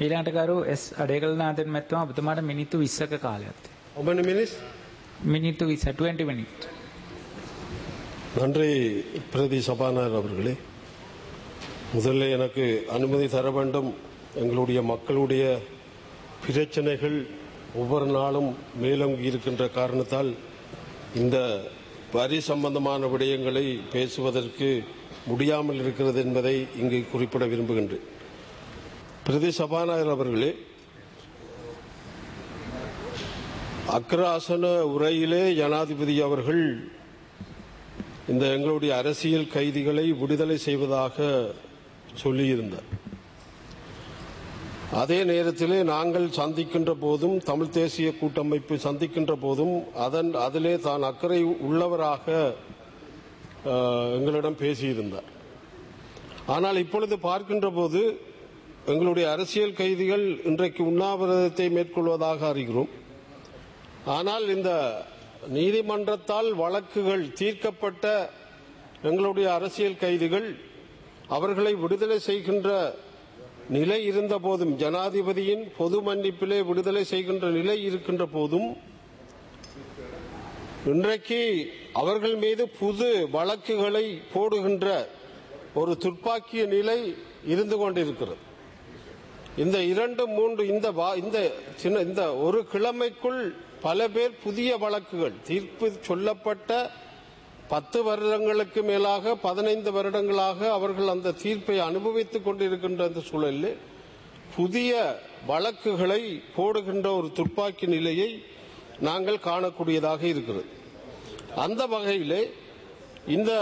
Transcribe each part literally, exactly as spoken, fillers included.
ඊළඟට කරු එස් අඩේකල්නාතන් මැතිතුමා ඔබතුමාට මිනිත්තු විස්සක කාලයක් තියෙනවා. How many minutes? මිනිත්තු විස්ස டுவெண்ட்டி மினிட். நன்றி பிரதி சபாநாயகர் அவர்களே. முதல்ல எனக்கு அனுமதி தர வேண்டும். எங்களுடைய மக்களுடைய பிரச்சனைகள் ஒவ்வொரு நாளும் மேலோங்கி இருக்கின்ற காரணத்தால் இந்த வரி சம்பந்தமான விடயங்களை பேசுவதற்கு முடியாமல் இருக்கிறது என்பதை இங்கு குறிப்பிட விரும்புகின்றேன். பிரதி சபாநாயகர் அவர்களே, அக்ராசன உரையிலே ஜனாதிபதி அவர்கள் இந்த எங்களுடைய அரசியல் கைதிகளை விடுதலை செய்வதாக சொல்லியிருந்தார். அதே நேரத்திலே நாங்கள் சந்திக்கின்ற போதும், தமிழ் தேசிய கூட்டமைப்பு சந்திக்கின்ற போதும் அதன் அதிலே தான் அக்கறை உள்ளவராக எங்களிடம் பேசியிருந்தார். ஆனால் இப்பொழுது பார்க்கின்ற போது எங்களுடைய அரசியல் கைதிகள் இன்றைக்கு உண்ணாவிரதத்தை மேற்கொள்வதாக அறிகிறோம். ஆனால் இந்த நீதிமன்றத்தால் வழக்குகள் தீர்க்கப்பட்ட எங்களுடைய அரசியல் கைதிகள் அவர்களை விடுதலை செய்கின்ற நிலை இருந்த போதும், ஜனாதிபதியின் பொது மன்னிப்பிலே விடுதலை செய்கின்ற நிலை இருக்கின்ற போதும், இன்றைக்கு அவர்கள் மீது புது வழக்குகளை போடுகின்ற ஒரு துப்பாக்கிய நிலை இருந்து கொண்டிருக்கிறது. இந்த இரண்டு மூன்று இந்த இந்த சின்ன இந்த ஒரு கிழமைக்குள் பல பேர் புதிய வழக்குகள், தீர்ப்பு சொல்லப்பட்ட பத்து வருடங்களுக்கு மேலாக பதினைந்து வருடங்களாக அவர்கள் அந்த தீர்ப்பை அனுபவித்துக் கொண்டிருக்கின்ற அந்த சூழலில் புதிய வழக்குகளை போடுகின்ற ஒரு துப்பாக்கி நிலையை நாங்கள் காணக்கூடியதாக இருக்கிறது. அந்த வகையிலே இந்த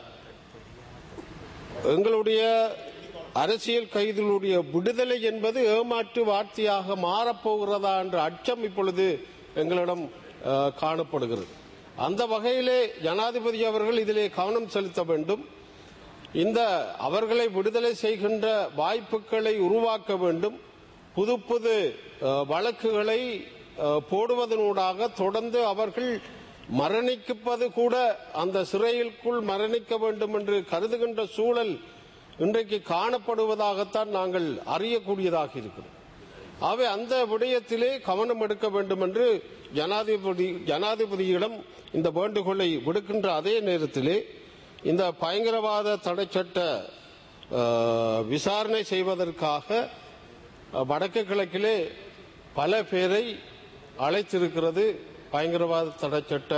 எங்களுடைய அரசியல் கைதிகளுடைய விடுதலை என்பது ஏமாற்று வார்த்தையாக மாறப்போகிறதா என்ற அச்சம் இப்பொழுது எங்களிடம் காணப்படுகிறது. அந்த வகையிலே ஜனாதிபதி அவர்கள் இதிலே கவனம் செலுத்த வேண்டும். இந்த அவர்களை விடுதலை செய்கின்ற வாய்ப்புகளை உருவாக்க வேண்டும். புது புது வழக்குகளை போடுவதனூடாக தொடர்ந்து அவர்கள் மரணிப்பது கூட அந்த சிறையிற்குள் மரணிக்க வேண்டும் என்று கருதுகின்ற சூழல் இன்றைக்கு காணப்படுவதாகத்தான் நாங்கள் அறியக்கூடியதாக இருக்கிறோம். ஆகவே அந்த விடயத்திலே கவனம் எடுக்க வேண்டும் என்று ஜனாதிபதி ஜனாதிபதியிடம் இந்த வேண்டுகோளை விடுக்கின்ற அதே நேரத்திலே இந்த பயங்கரவாத தடை சட்ட விசாரணை செய்வதற்காக வடக்கு கிழக்கிலே பல பேரை அழைத்திருக்கிறது பயங்கரவாத தடை சட்ட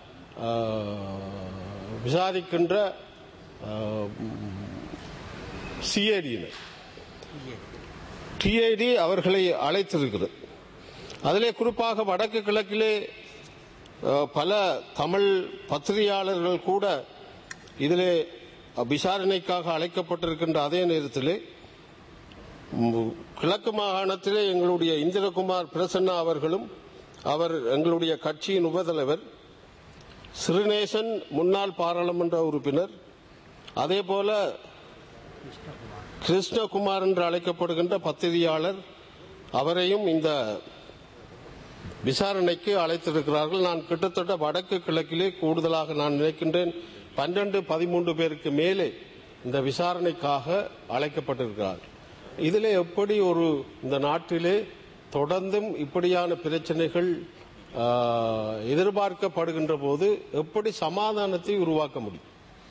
விசாரிக்கின்ற சிஐடியினர் டிஐடி அவர்களை அழைத்திருக்கிறது. அதிலே குறிப்பாக வடக்கு கிழக்கிலே பல தமிழ் பத்திரிகையாளர்கள் கூட இதிலே விசாரணைக்காக அழைக்கப்பட்டிருக்கின்ற அதே நேரத்திலே கிழக்கு மாகாணத்திலே எங்களுடைய இந்திரகுமார் பிரசன்னா அவர்களும், அவர் எங்களுடைய கட்சியின் உபதலைவர், சிறுநேசன் முன்னாள் பாராளுமன்ற உறுப்பினர், அதே போல கிருஷ்ணகுமார் என்று அழைக்கப்படுகின்ற பத்திரிகையாளர், அவரையும் இந்த விசாரணைக்கு அழைத்திருக்கிறார்கள். நான் கிட்டத்தட்ட வடக்கு கிழக்கிலே கூடுதலாக நான் நினைக்கின்றேன் பன்னிரண்டு பதிமூன்று பேருக்கு மேலே இந்த விசாரணைக்காக அழைக்கப்பட்டிருக்கிறார்கள். இதிலே எப்படி ஒரு இந்த நாட்டிலே தொடர்ந்தும் இப்படியான பிரச்சனைகள் எதிர்பார்க்கப்படுகின்ற போது எப்படி சமாதானத்தை உருவாக்க முடியும்?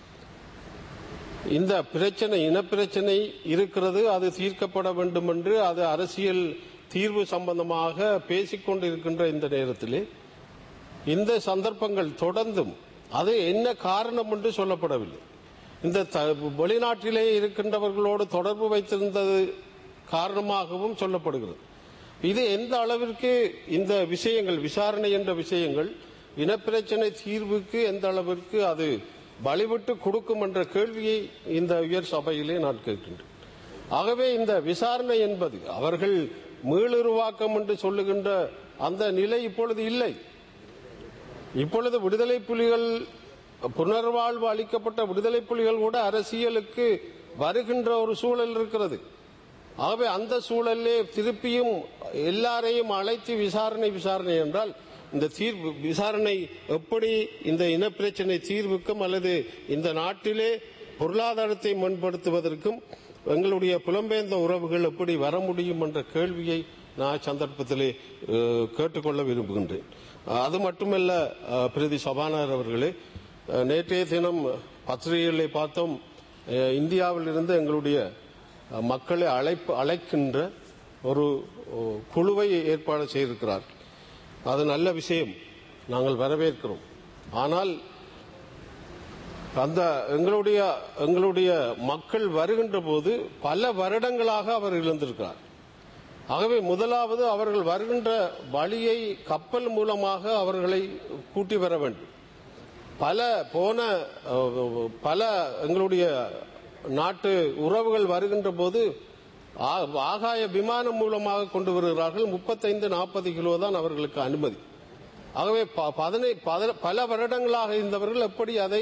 இந்த பிரச்சனை இனப்பிரச்சனை இருக்கிறது, அது தீர்க்கப்பட வேண்டும் என்று அது அரசியல் தீர்வு சம்பந்தமாக பேசிக்கொண்டிருக்கின்ற இந்த நேரத்திலே இந்த சந்தர்ப்பங்கள் தொடர்ந்தும் அது என்ன காரணம் என்று சொல்லப்படவில்லை. இந்த வெளிநாட்டிலே இருக்கின்றவர்களோடு தொடர்பு வைத்திருந்தது காரணமாகவும் சொல்லப்படுகிறது. இது எந்த அளவிற்கு இந்த விஷயங்கள் விசாரணை என்ற விஷயங்கள் இனப்பிரச்சனை தீர்வுக்கு எந்த அளவிற்கு அது வழிவிட்டு கொடுக்கும் என்ற கேள்வியை இந்த உயர் சபையிலே நான் கேட்கின்றேன். ஆகவே இந்த விசாரணை என்பது அவர்கள் மீளுருவாக்கம் என்று சொல்லுகின்ற அந்த நிலை இப்பொழுது இல்லை. இப்பொழுது விடுதலை புலிகள் புனர்வாழ்வு அளிக்கப்பட்ட விடுதலை புலிகள் கூட அரசியலுக்கு வருகின்ற ஒரு சூழல் இருக்கிறது. ஆகவே அந்த சூழலே திருப்பியும் எல்லாரையும் அழைத்து விசாரணை விசாரணை என்றால் இந்த தீர்வு விசாரணை எப்படி இந்த இனப்பிரச்சனை தீர்வுக்கும் அல்லது இந்த நாட்டிலே பொருளாதாரத்தை மேம்படுத்துவதற்கும் எங்களுடைய புலம்பெயர்ந்த உறவுகள் எப்படி வர முடியும் என்ற கேள்வியை நான் சந்தர்ப்பத்திலே கேட்டுக்கொள்ள விரும்புகின்றேன். அது மட்டுமல்ல பிரதி சபாநாயகர் அவர்களே, நேற்றைய தினம் பத்திரிகைகளை பார்த்தோம், இந்தியாவில் இருந்து எங்களுடைய மக்களை அழைப்பு அழைக்கின்ற ஒரு குழுவை ஏற்பாடு செய்திருக்கிறார். அது நல்ல விஷயம், நாங்கள் வரவேற்கிறோம். ஆனால் அந்த எங்களுடைய எங்களுடைய மக்கள் வருகின்ற போது பல வருடங்களாக அவர் இழந்திருக்கிறார். ஆகவே முதலாவது அவர்கள் வருகின்ற வழியை கப்பல் மூலமாக அவர்களை கூட்டி வர வேண்டும். பல போன பல எங்களுடைய நாட்டு உறவுகள் வருகின்ற போது ஆகாய விமானம் மூலமாக கொண்டு வருகிறார்கள். முப்பத்தைந்து நாற்பது கிலோ தான் அவர்களுக்கு அனுமதி. ஆகவே பல வருடங்களாக இருந்தவர்கள் எப்படி அதை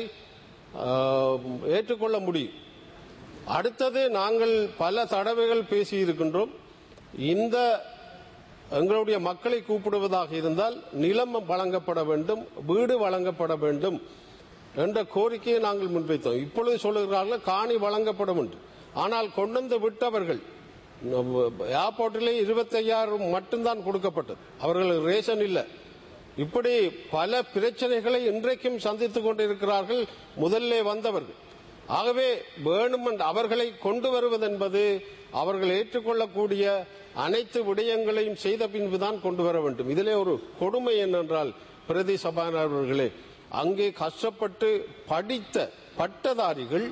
ஏற்றுக்கொள்ள முடியும்? அடுத்தது, நாங்கள் பல தடவைகள் பேசி இருக்கின்றோம், இந்த எங்களுடைய மக்களை கூப்பிடுவதாக இருந்தால் நிலம் வழங்கப்பட வேண்டும், வீடு வழங்கப்பட வேண்டும் என்ற கோரிக்கையை நாங்கள் முன்வைத்தோம். இப்பொழுது சொல்லுகிறார்கள் காணி வழங்கப்படும் என்று. ஆனால் கொண்டு விட்டவர்கள் ஏர்போர்ட்டிலே இருபத்தி ஐயாயிரம் மட்டும்தான் கொடுக்கப்பட்டது, அவர்களுக்கு ரேஷன் இல்லை. இப்படி பல பிரச்சனைகளை இன்றைக்கும் சந்தித்துக் கொண்டிருக்கிறார்கள் முதல்ல வந்தவர்கள். ஆகவே வேணும் அவர்களை கொண்டு வருவதென்பது அவர்கள் ஏற்றுக்கொள்ளக்கூடிய அனைத்து விடயங்களையும் செய்த பின்புதான் கொண்டு வர வேண்டும். இதிலே ஒரு கொடுமை என்னென்றால், பிரதி சபாநாயகர்களே, அங்கே கஷ்டப்பட்டு படித்த பட்டதாரிகள்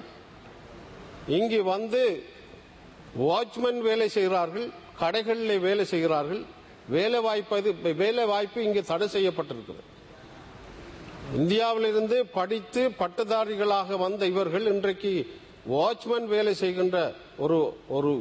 இங்கு வந்து வாட்ச்மேன் வேலை செய்கிறார்கள், கடைகளில் வேலை செய்கிறார்கள். வேலை வாய்ப்பு வேலை வாய்ப்பு இங்கு தடை செய்யப்பட்டிருக்கிறது. இந்தியாவிலிருந்து படித்து பட்டதாரிகளாக வந்த இவர்கள் இன்றைக்கு வாட்ச்மேன் வேலை செய்கின்ற ஒரு ஒரு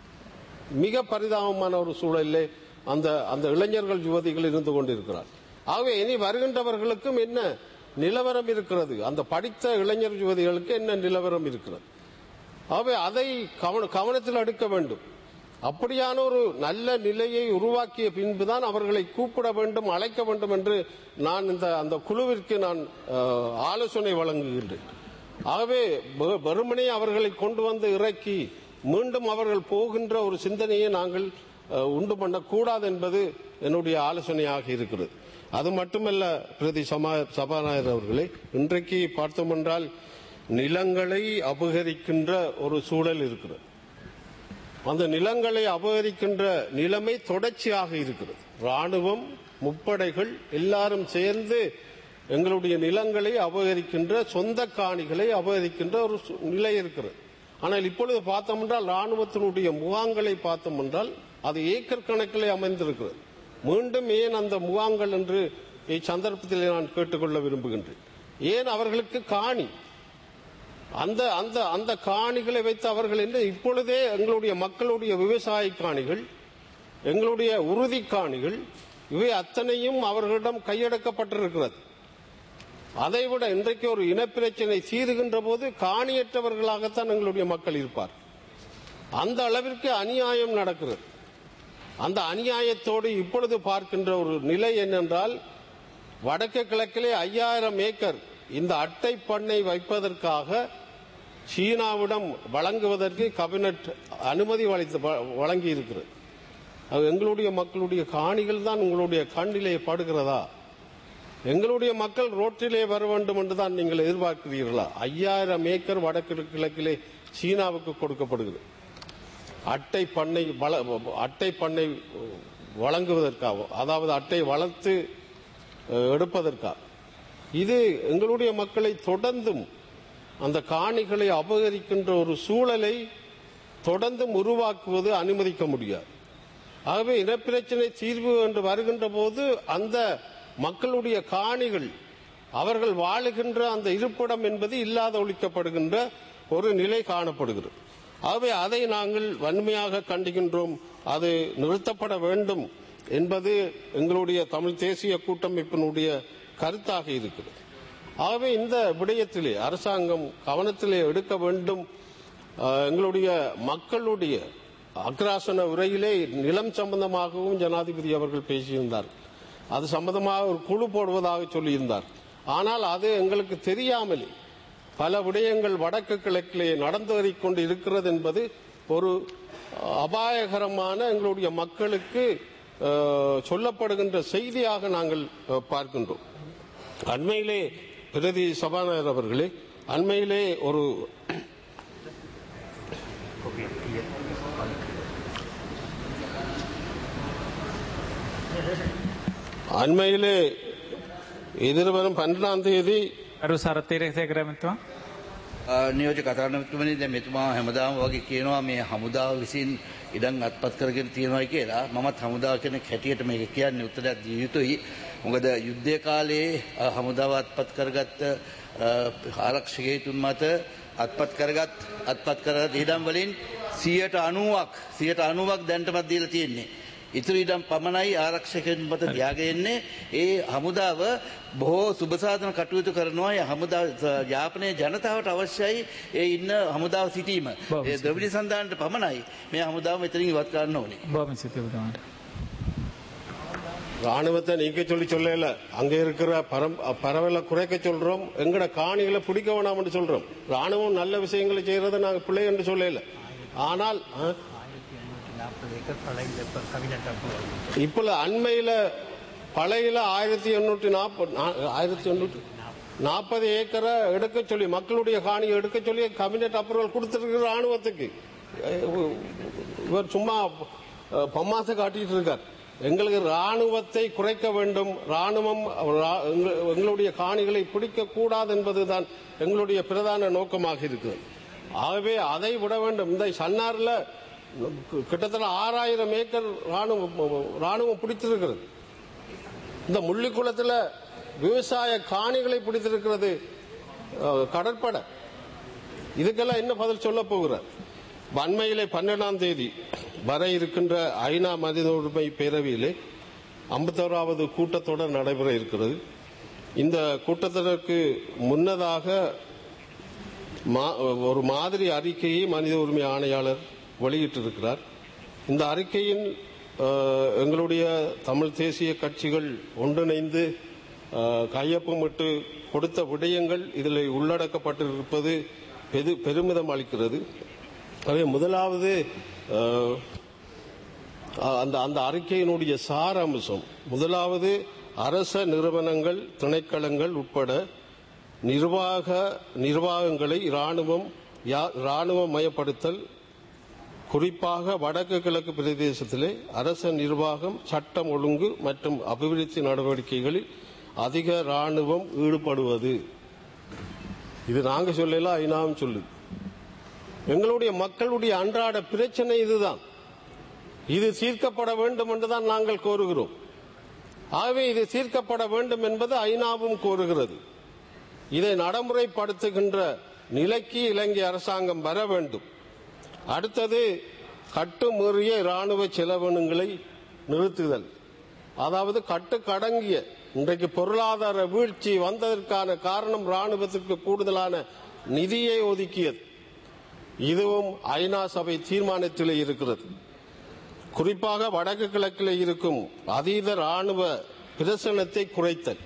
மிக பரிதாபமான ஒரு சூழலிலே அந்த அந்த இளைஞர்கள் யுவதிகள் இருந்து கொண்டிருக்கிறார். ஆகவே இனி வருகின்றவர்களுக்கும் என்ன நிலவரம் இருக்கிறது, அந்த படித்த இளைஞர் யுவதிகளுக்கு என்ன நிலவரம் இருக்கிறது? ஆகவே அதை கவனத்தில் எடுக்க வேண்டும். அப்படியான ஒரு நல்ல நிலையை உருவாக்கிய பின்புதான் அவர்களை கூப்பிட வேண்டும், அழைக்க வேண்டும் என்று நான் இந்த அந்த குழுவிற்கு நான் ஆலோசனை வழங்குகின்றேன். ஆகவே வெறுமனே அவர்களை கொண்டு வந்து இறக்கி மீண்டும் அவர்கள் போகின்ற ஒரு சிந்தனையை நாங்கள் உண்டு பண்ணக்கூடாது என்பது என்னுடைய ஆலோசனையாக இருக்கிறது. அது மட்டுமல்ல பிரதி சபாநாயகர் அவர்களே, இன்றைக்கு பார்த்தோம் என்றால் நிலங்களை அபகரிக்கின்ற ஒரு சூழல் இருக்கிறது. அந்த நிலங்களை அபகரிக்கின்ற நிலைமை தொடர்ச்சியாக இருக்கிறது. ராணுவம், முப்படைகள் எல்லாரும் சேர்ந்து எங்களுடைய நிலங்களை அபகரிக்கின்ற, சொந்த காணிகளை அபகரிக்கின்ற ஒரு நிலை இருக்கிறது. ஆனால் இப்பொழுது பார்த்தோம் என்றால் ராணுவத்தினுடைய முகாம்களை பார்த்தோம் என்றால் அது ஏக்கர் கணக்கிலே அமைந்திருக்கிறது. மீண்டும் ஏன் அந்த முகாம்கள் என்று இச்சந்தர்ப்பத்தில் நான் கேட்டுக்கொள்ள விரும்புகின்றேன். ஏன் அவர்களுக்கு காணி, அந்த அந்த அந்த காணிகளை வைத்து அவர்கள் என்று இப்பொழுதே எங்களுடைய மக்களுடைய விவசாய காணிகள், எங்களுடைய உறுதி காணிகள், இவை அத்தனையும் அவர்களிடம் கையடக்கப்பட்டிருக்கிறது. அதைவிட இன்றைக்கு ஒரு இனப்பிரச்சனை சீருகின்ற போது காணியற்றவர்களாகத்தான் எங்களுடைய மக்கள் இருப்பார். அந்த அளவிற்கு அநியாயம் நடக்கிறது. அந்த அநியாயத்தோடு இப்பொழுது பார்க்கின்ற ஒரு நிலை என்னென்றால், வடக்கு கிழக்கிலே ஐயாயிரம் ஏக்கர் இந்த அட்டை பண்ணை வைப்பதற்காக சீனாவிடம் வழங்குவதற்கு கேபினட் அனுமதி வழங்கி இருக்கிறது. எங்களுடைய மக்களுடைய காணிகள் தான் உங்களுடைய கண்ணிலே படுகிறதா? எங்களுடைய மக்கள் ரோட்டிலே வர வேண்டும் என்றுதான் நீங்கள் எதிர்பார்க்கிறீர்களா? ஐயாயிரம் ஏக்கர் வடக்கு கிழக்கிலே சீனாவுக்கு கொடுக்கப்படுகிறது அட்டை பண்ணை அட்டை பண்ணை வழங்குவதற்காக, அதாவது அட்டை வளர்த்து எடுப்பதற்காக. இது எங்களுடைய மக்களை தொடர்ந்தும் அந்த காணிகளை அபகரிக்கின்ற ஒரு சூழலை தொடர்ந்தும் உருவாக்குவது அனுமதிக்க முடியாது. ஆகவே இனப்பிரச்சனை தீர்வு என்று வருகின்ற போது அந்த மக்களுடைய காணிகள், அவர்கள் வாழுகின்ற அந்த இருப்பிடம் என்பது இல்லாத ஒழிக்கப்படுகின்ற ஒரு நிலை காணப்படுகிறது. ஆகவே அதை நாங்கள் வன்மையாக கண்டிக்கின்றோம். அது நிறுத்தப்பட வேண்டும் என்பது எங்களுடைய தமிழ் தேசிய கூட்டமைப்பினுடைய கருத்தாக இருக்கிறது. ஆகவே இந்த விடயத்திலே அரசாங்கம் கவனத்திலே எடுக்க வேண்டும். எங்களுடைய மக்களுடைய அக்ராசன உரையிலே நிலம் சம்பந்தமாகவும் ஜனாதிபதி அவர்கள் பேசியிருந்தார். அது சம்பந்தமாக ஒரு குழு போடுவதாக சொல்லியிருந்தார். ஆனால் அது எங்களுக்கு தெரியாமலே பல விடயங்கள் வடக்கு கிழக்கிலே நடந்து கொண்டு இருக்கிறது என்பது ஒரு அபாயகரமான எங்களுடைய மக்களுக்கு சொல்லப்படுகின்ற செய்தியாக நாங்கள் பார்க்கின்றோம். அண்மையிலே பிரதி சபாநாயகர் அவர்களே, அண்மையிலே ஒரு அண்மையிலே எதிர்வரும் பன்னெண்டாம் தேதி අරු සරතීරේසේකර මෙතුමා නියෝජ්‍ය කතානායකතුමනි, දැන් මෙතුමා හැමදාම වගේ කියනවා මේ හමුදාව විසින් ඉඩම් අත්පත් කරගෙන තියෙනවායි කියලා. මමත් හමුදාව කෙනෙක් හැටියට මේක කියන්නේ උත්තරයක් දිය යුතුයි. මොකද යුද්ධ කාලේ හමුදාව අත්පත් කරගත්ත ආරක්ෂකයතුන් මත අත්පත් කරගත් අත්පත් කරගත් ඉඩම් වලින් සියයට අනූවක් දැන්ටමත් දීලා තියෙන්නේ. ඉතුරු ඉඩම් පමණයි ආරක්ෂකයන් මත තියාගෙන ඒ හමුදාව බොහෝ සුබසාධන කටයුතු කරනවා. ඒ හමුදාව යාපනයේ ජනතාවට අවශ්‍යයි ඒ ඉන්න හමුදාව සිටීම. ඒ ද්‍රවිඩ සන්ධානයට පමණයි මේ හමුදාව මෙතනින් ඉවත් කරන්න ඕනේ. බොහොම සිතුවතුමාට ராணுவத்தை நீக்க சொல்லி சொல்லல, அங்க இருக்கிற பரவலை குறைக்க சொல்றோம், எங்கட காணிகளை பிடிக்க வேணாம் சொல்றோம். ராணுவம் நல்ல விஷயங்களை செய்யறதை நாங்க பிள்ளை என்று சொல்லல. ஆனால் இப்ப அண்மையில பழையில ஆயிரத்தி எண்ணூற்றி நாற்பது ஆயிரத்தி எண்ணூற்றி நாற்பது ஏக்கரை எடுக்க சொல்லி மக்களுடைய காணியை எடுக்க சொல்லி கேபினட் அப்ரூவல் கொடுத்திருக்கிற ராணுவத்துக்கு இவர் சும்மா பம்மாசை காட்டிட்டு இருக்கார். எங்களுக்கு ராணுவத்தை குறைக்க வேண்டும், ராணுவம் எங்களுடைய காணிகளை பிடிக்க கூடாது என்பதுதான் எங்களுடைய பிரதான நோக்கமாக இருக்கிறது. ஆகவே அதை விட வேண்டும். இந்த சன்னார்ல கிட்டத்தட்ட ஆறாயிரம் ஏக்கர் ராணுவம் ராணுவம் பிடித்திருக்கிறது. இந்த முள்ளிக்குளத்தில் விவசாய காணிகளை பிடித்திருக்கிறது கடற்படை. இதுக்கெல்லாம் என்ன பதில் சொல்ல போகிறார்? அண்மையிலே பன்னெண்டாம் தேதி வர இருக்கின்ற ஐநா மனித உரிமை பேரவையிலே ஐம்பத்தோராவது கூட்டத்தொடர் நடைபெற இருக்கிறது. இந்த கூட்டத்தொடருக்கு முன்னதாக ஒரு மாதிரி அறிக்கையை மனித உரிமை ஆணையாளர் வெளியிட்டிருக்கிறார். இந்த அறிக்கையின் எங்களுடைய தமிழ் தேசிய கட்சிகள் ஒன்றிணைந்து கையொப்பமிட்டு கொடுத்த விடயங்கள் இதில் உள்ளடக்கப்பட்டிருப்பது பெருமிதம் அளிக்கிறது. எனவே முதலாவது அந்த அந்த அறிக்கையினுடைய சாராம்சம், முதலாவது அரச நிறுவனங்கள் திணைக்களங்கள் உட்பட நிர்வாக நிர்வாகங்களை இராணுவம் இராணுவமயப்படுத்தல், குறிப்பாக வடக்கு கிழக்கு பிரதேசத்திலே அரச நிர்வாகம் சட்டம் ஒழுங்கு மற்றும் அபிவிருத்தி நடவடிக்கைகளில் அதிக இராணுவம் ஈடுபடுவது. இது நாங்க சொல்லலாம், ஐநாவும் சொல்லுது. எங்களுடைய மக்களுடைய அன்றாட பிரச்சனை இதுதான். இது தீர்க்கப்பட வேண்டும் என்றுதான் நாங்கள் கோருகிறோம். ஆகவே இது தீர்க்கப்பட வேண்டும் என்பது ஐநாவும் கோருகிறது. இதை நடைமுறைப்படுத்துகின்ற நிலைக்கு இலங்கை அரசாங்கம் வர வேண்டும். அடுத்தது கட்டுமீறிய இராணுவ செலவினங்களை நிறுத்துதல். அதாவது கட்டுக்கடங்கிய இன்றைக்கு பொருளாதார வீழ்ச்சி வந்ததற்கான காரணம் இராணுவத்திற்கு கூடுதலான நிதியை ஒதுக்கியது. இதுவும் ஐநா சபை தீர்மானத்திலே இருக்கிறது. குறிப்பாக வடக்கு கிழக்கில் இருக்கும் அதீத இராணுவ பிரசனத்தை குறைத்தல்.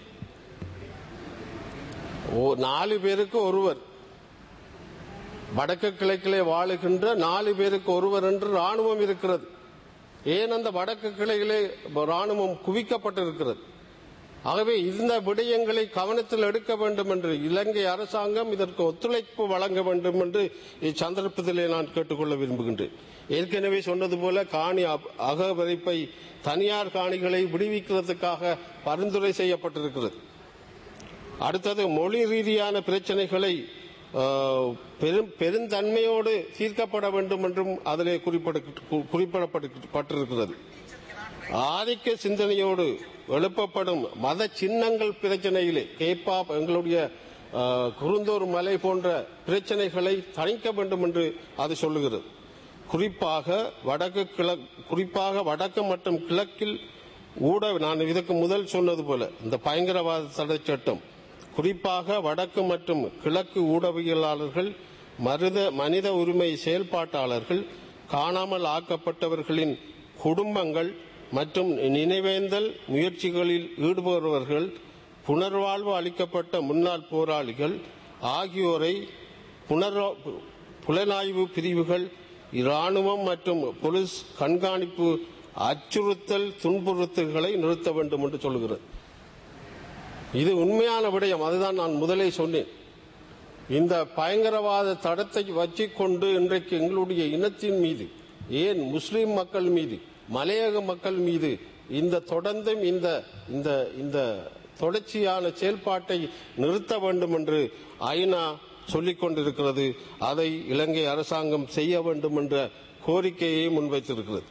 நாலு பேருக்கு ஒருவர், வடக்கு கிழக்கிலே வாழுகின்ற நாலு பேருக்கு ஒருவர் என்று ராணுவம் இருக்கிறது. ஏன் அந்த வடக்கு கிளையிலே ராணுவம் குவிக்கப்பட்டிருக்கிறது. ஆகவே இந்த விடயங்களை கவனத்தில் எடுக்க வேண்டும் என்று இலங்கை அரசாங்கம் இதற்கு ஒத்துழைப்பு வழங்க வேண்டும் என்று இச்சந்தர்ப்பத்திலே நான் கேட்டுக்கொள்ள விரும்புகின்றேன். ஏற்கனவே சொன்னது போல காணி அகவரிப்பை தனியார் காணிகளை விடுவிக்கிறதுக்காக பரிந்துரை செய்யப்பட்டிருக்கிறது. அடுத்தது மொழி ரீதியான பிரச்சனைகளை பெருந்தன்மையோடு தீர்க்கப்பட வேண்டும் என்றும் அதிலே குறிப்பிடப்பட்டிருக்கிறது. ஆதிக்க சிந்தனையோடு எழுப்பப்படும் மத சின்னங்கள் பிரச்சனையிலே கேப்பா எங்களுடைய குருந்தூர் மலை போன்ற பிரச்சனைகளை தணிக்க வேண்டும் என்று அது சொல்லுகிறது. குறிப்பாக வடக்கு கிழக்கு குறிப்பாக வடக்கு மற்றும் கிழக்கில் ஊட நான் இதற்கு முதல் சொன்னது போல இந்த பயங்கரவாத தடை சட்டம் குறிப்பாக வடக்கு மற்றும் கிழக்கு ஊடகவியலாளர்கள், மருத மனித உரிமை செயல்பாட்டாளர்கள், காணாமல் ஆக்கப்பட்டவர்களின் குடும்பங்கள் மற்றும் நினைவேந்தல் முயற்சிகளில் ஈடுபடுபவர்கள், புனர்வாழ்வு அளிக்கப்பட்ட முன்னாள் போராளிகள் ஆகியோரை புனர்வாழ்வு புலனாய்வு பிரிவுகள் இராணுவம் மற்றும் போலீஸ் கண்காணிப்பு அச்சுறுத்தல் துன்புறுத்தல்களை நிறுத்த வேண்டும் என்று சொல்கிறது. இது உண்மையான விடயம். அதுதான் நான் முதலே சொன்னேன். இந்த பயங்கரவாத தடத்தை வச்சுக்கொண்டு இன்றைக்கு எங்களுடைய இனத்தின் மீது, ஏன் முஸ்லிம் மக்கள் மீது, மலையக மக்கள் மீது இந்த தொடர்ந்தும் இந்த இந்த இந்த தொடர்ச்சியான செயல்பாட்டை நிறுத்த வேண்டும் என்று ஐநா சொல்லிக் கொண்டிருக்கிறது. அதை இலங்கை அரசாங்கம் செய்ய வேண்டும் என்ற கோரிக்கையை முன்வைத்திருக்கிறது.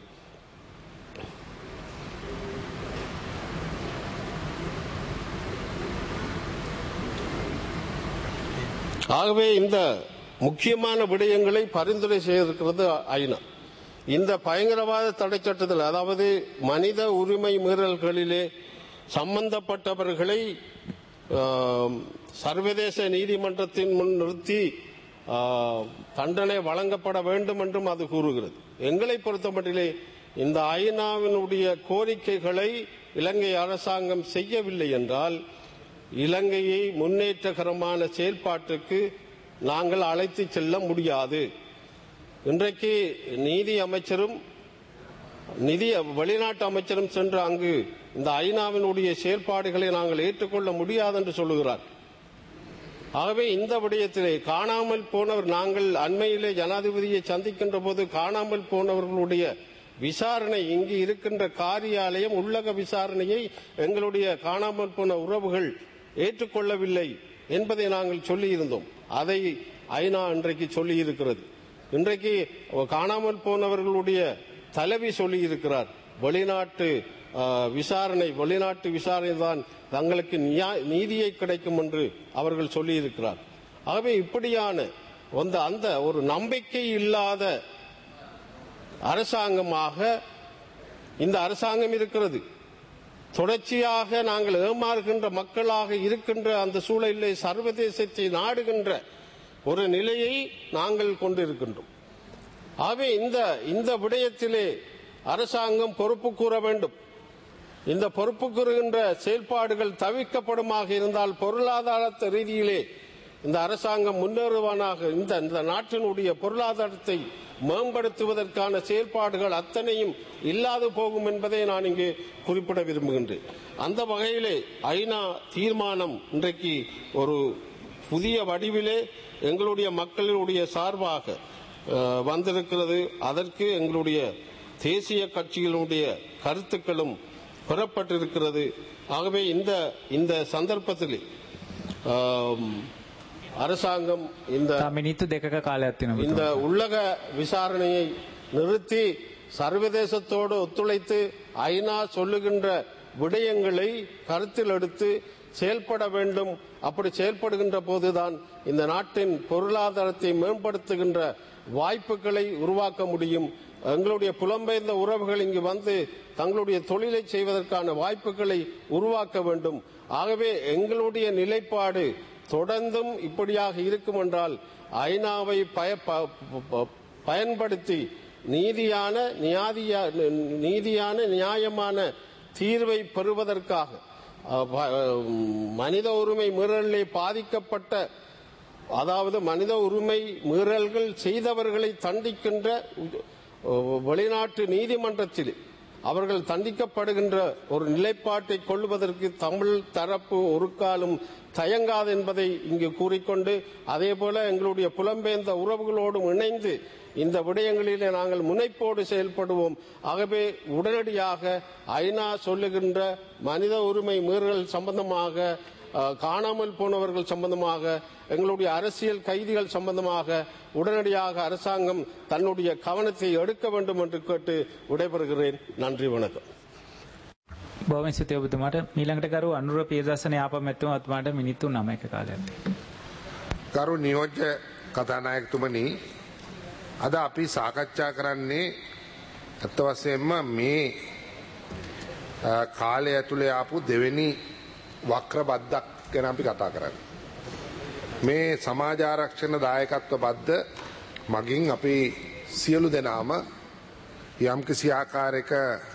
ஆகவே இந்த முக்கியமான விடயங்களை பரிந்துரை செய்திருக்கிறது ஐநா. இந்த பயங்கரவாத தடை சட்டத்தில், அதாவது மனித உரிமை மீறல்களிலே சம்பந்தப்பட்டவர்களை சர்வதேச நீதிமன்றத்தின் முன் நிறுத்தி தண்டனை வழங்கப்பட வேண்டும் என்றும் அது கூறுகிறது. எங்களை பொறுத்தமட்டிலே இந்த ஐநாவினுடைய கோரிக்கைகளை இலங்கை அரசாங்கம் செய்யவில்லை என்றால் இலங்கையை முன்னேற்றகரமான செயல்பாட்டுக்கு நாங்கள் அழைத்து செல்ல முடியாது. இன்றைக்கு நீதி அமைச்சரும் நிதி வெளிநாட்டு அமைச்சரும் சென்று அங்கு இந்த ஐநாவினுடைய செயல்பாடுகளை நாங்கள் ஏற்றுக்கொள்ள முடியாது என்று சொல்லுகிறார். ஆகவே இந்த விடயத்திலே காணாமல் போனவர், நாங்கள் அண்மையிலே ஜனாதிபதியை சந்திக்கின்ற போது காணாமல் போனவர்களுடைய விசாரணை, இங்கு இருக்கின்ற காரியாலயம் உள்ளக விசாரணையை எங்களுடைய காணாமல் போன உறவுகள் ஏற்றுக்கொள்ளவில்லை என்பதை நாங்கள் சொல்லியிருந்தோம். அதை ஐநா இன்றைக்கு சொல்லியிருக்கிறது. இன்றைக்கு காணாமல் போனவர்களுடைய தலைவி சொல்லியிருக்கிறார், வெளிநாட்டு விசாரணை வெளிநாட்டு விசாரணை தான் தங்களுக்கு நீதியை கிடைக்கும் என்று அவர்கள் சொல்லியிருக்கிறார். ஆகவே இப்படியான அந்த ஒரு நம்பிக்கை இல்லாத அரசாங்கமாக இந்த அரசாங்கம் இருக்கிறது. தொடர்ச்சியாக நாங்கள் ஏமாறுகின்ற மக்களாக இருக்கின்ற அந்த சூழலிலே சர்வதேசத்தை நாடுகின்ற ஒரு நிலையை நாங்கள் கொண்டிருக்கின்றோம். ஆகவே இந்த இந்த விடயத்திலே அரசாங்கம் பொறுப்பு கூற வேண்டும். இந்த பொறுப்பு கூறுகின்ற செயல்பாடுகள் தவிர்க்கப்படுமாக இருந்தால் பொருளாதார ரீதியிலே இந்த அரசாங்கம் முன்னேறுவானாக, இந்த இந்த நாட்டினுடைய பொருளாதாரத்தை மேம்படுத்துவதற்கான செயல்பாடுகள் அத்தனையும் இல்லாது போகும் என்பதை நான் இங்கு குறிப்பிட விரும்புகின்றேன். அந்த வகையிலே ஐநா தீர்மானம் இன்றைக்கு ஒரு புதிய வடிவிலே எங்களுடைய மக்களுடைய சார்பாக வந்திருக்கிறது. அதற்கு எங்களுடைய தேசிய கட்சிகளுடைய கருத்துக்களும் பெறப்பட்டிருக்கிறது. ஆகவே இந்த இந்த சந்தர்ப்பத்தில் அரசாங்கம் இந்த இந்த உள்ளக விசாரணையை நிறுத்தி சர்வதேசத்தோடு ஒத்துழைத்து ஐநா சொல்லுகின்ற விடயங்களை கருத்தில் எடுத்து செயல்பட வேண்டும். அப்படி செயல்படுகின்ற போதுதான் இந்த நாட்டின் பொருளாதாரத்தை மேம்படுத்துகின்ற வாய்ப்புகளை உருவாக்க முடியும். எங்களுடைய புலம்பெயர்ந்த உறவுகள் இங்கு வந்து தங்களுடைய தொழிலை செய்வதற்கான வாய்ப்புகளை உருவாக்க வேண்டும். ஆகவே எங்களுடைய நிலைப்பாடு தொடர்ந்தும் இப்படியாக இருக்கும் என்றால் ஐநாவை பயன்படுத்தி நீதியான நீதியான நியாயமான தீர்வை பெறுவதற்காக மனித உரிமை மீறலிலே பாதிக்கப்பட்ட, அதாவது மனித உரிமை மீறல்கள் செய்தவர்களை தண்டிக்கின்ற வெளிநாட்டு நீதிமன்றத்தில் அவர்கள் தண்டிக்கப்படுகின்ற ஒரு நிலைப்பாட்டை கொள்வதற்கு தமிழ் தரப்பு ஒரு காலம் தயங்காது என்பதை இங்கு கூறிக்கொண்டு, அதே போல எங்களுடைய புலம்பெயர்ந்த உறவுகளோடும் இணைந்து இந்த விடயங்களிலே நாங்கள் முனைப்போடு செயல்படுவோம். ஆகவே உடனடியாக ஐநா சொல்லுகின்ற மனித உரிமை மீறல் சம்பந்தமாக, காணாமல் போனவர்கள் சம்பந்தமாக, எங்களுடைய அரசியல் கைதிகள் சம்பந்தமாக உடனடியாக அரசாங்கம் தன்னுடைய கவனத்தை எடுக்க வேண்டும் என்று கேட்டு விடைபெறுகிறேன். நன்றி, வணக்கம். බොහොම ස්තුතියි ඔබතුමාට. මීළඟට කරු අනුර පියදාසන යාපමැතුම ඔබතුමාට මිනිත්තු නවයක කාලයක්. කරු නියෝජ්‍ය කතානායකතුමනි, අද අපි සාකච්ඡා කරන්නේ අත් වශයෙන්ම මේ කාලය ඇතුලේ ආපු දෙවෙනි වක්‍ර බද්දක් ගැන අපි කතා කරන්නේ. මේ සමාජ ආරක්ෂණ දායකත්ව බද්ද මගින් අපි සියලු දෙනාම යම්කිසි ආකාරයක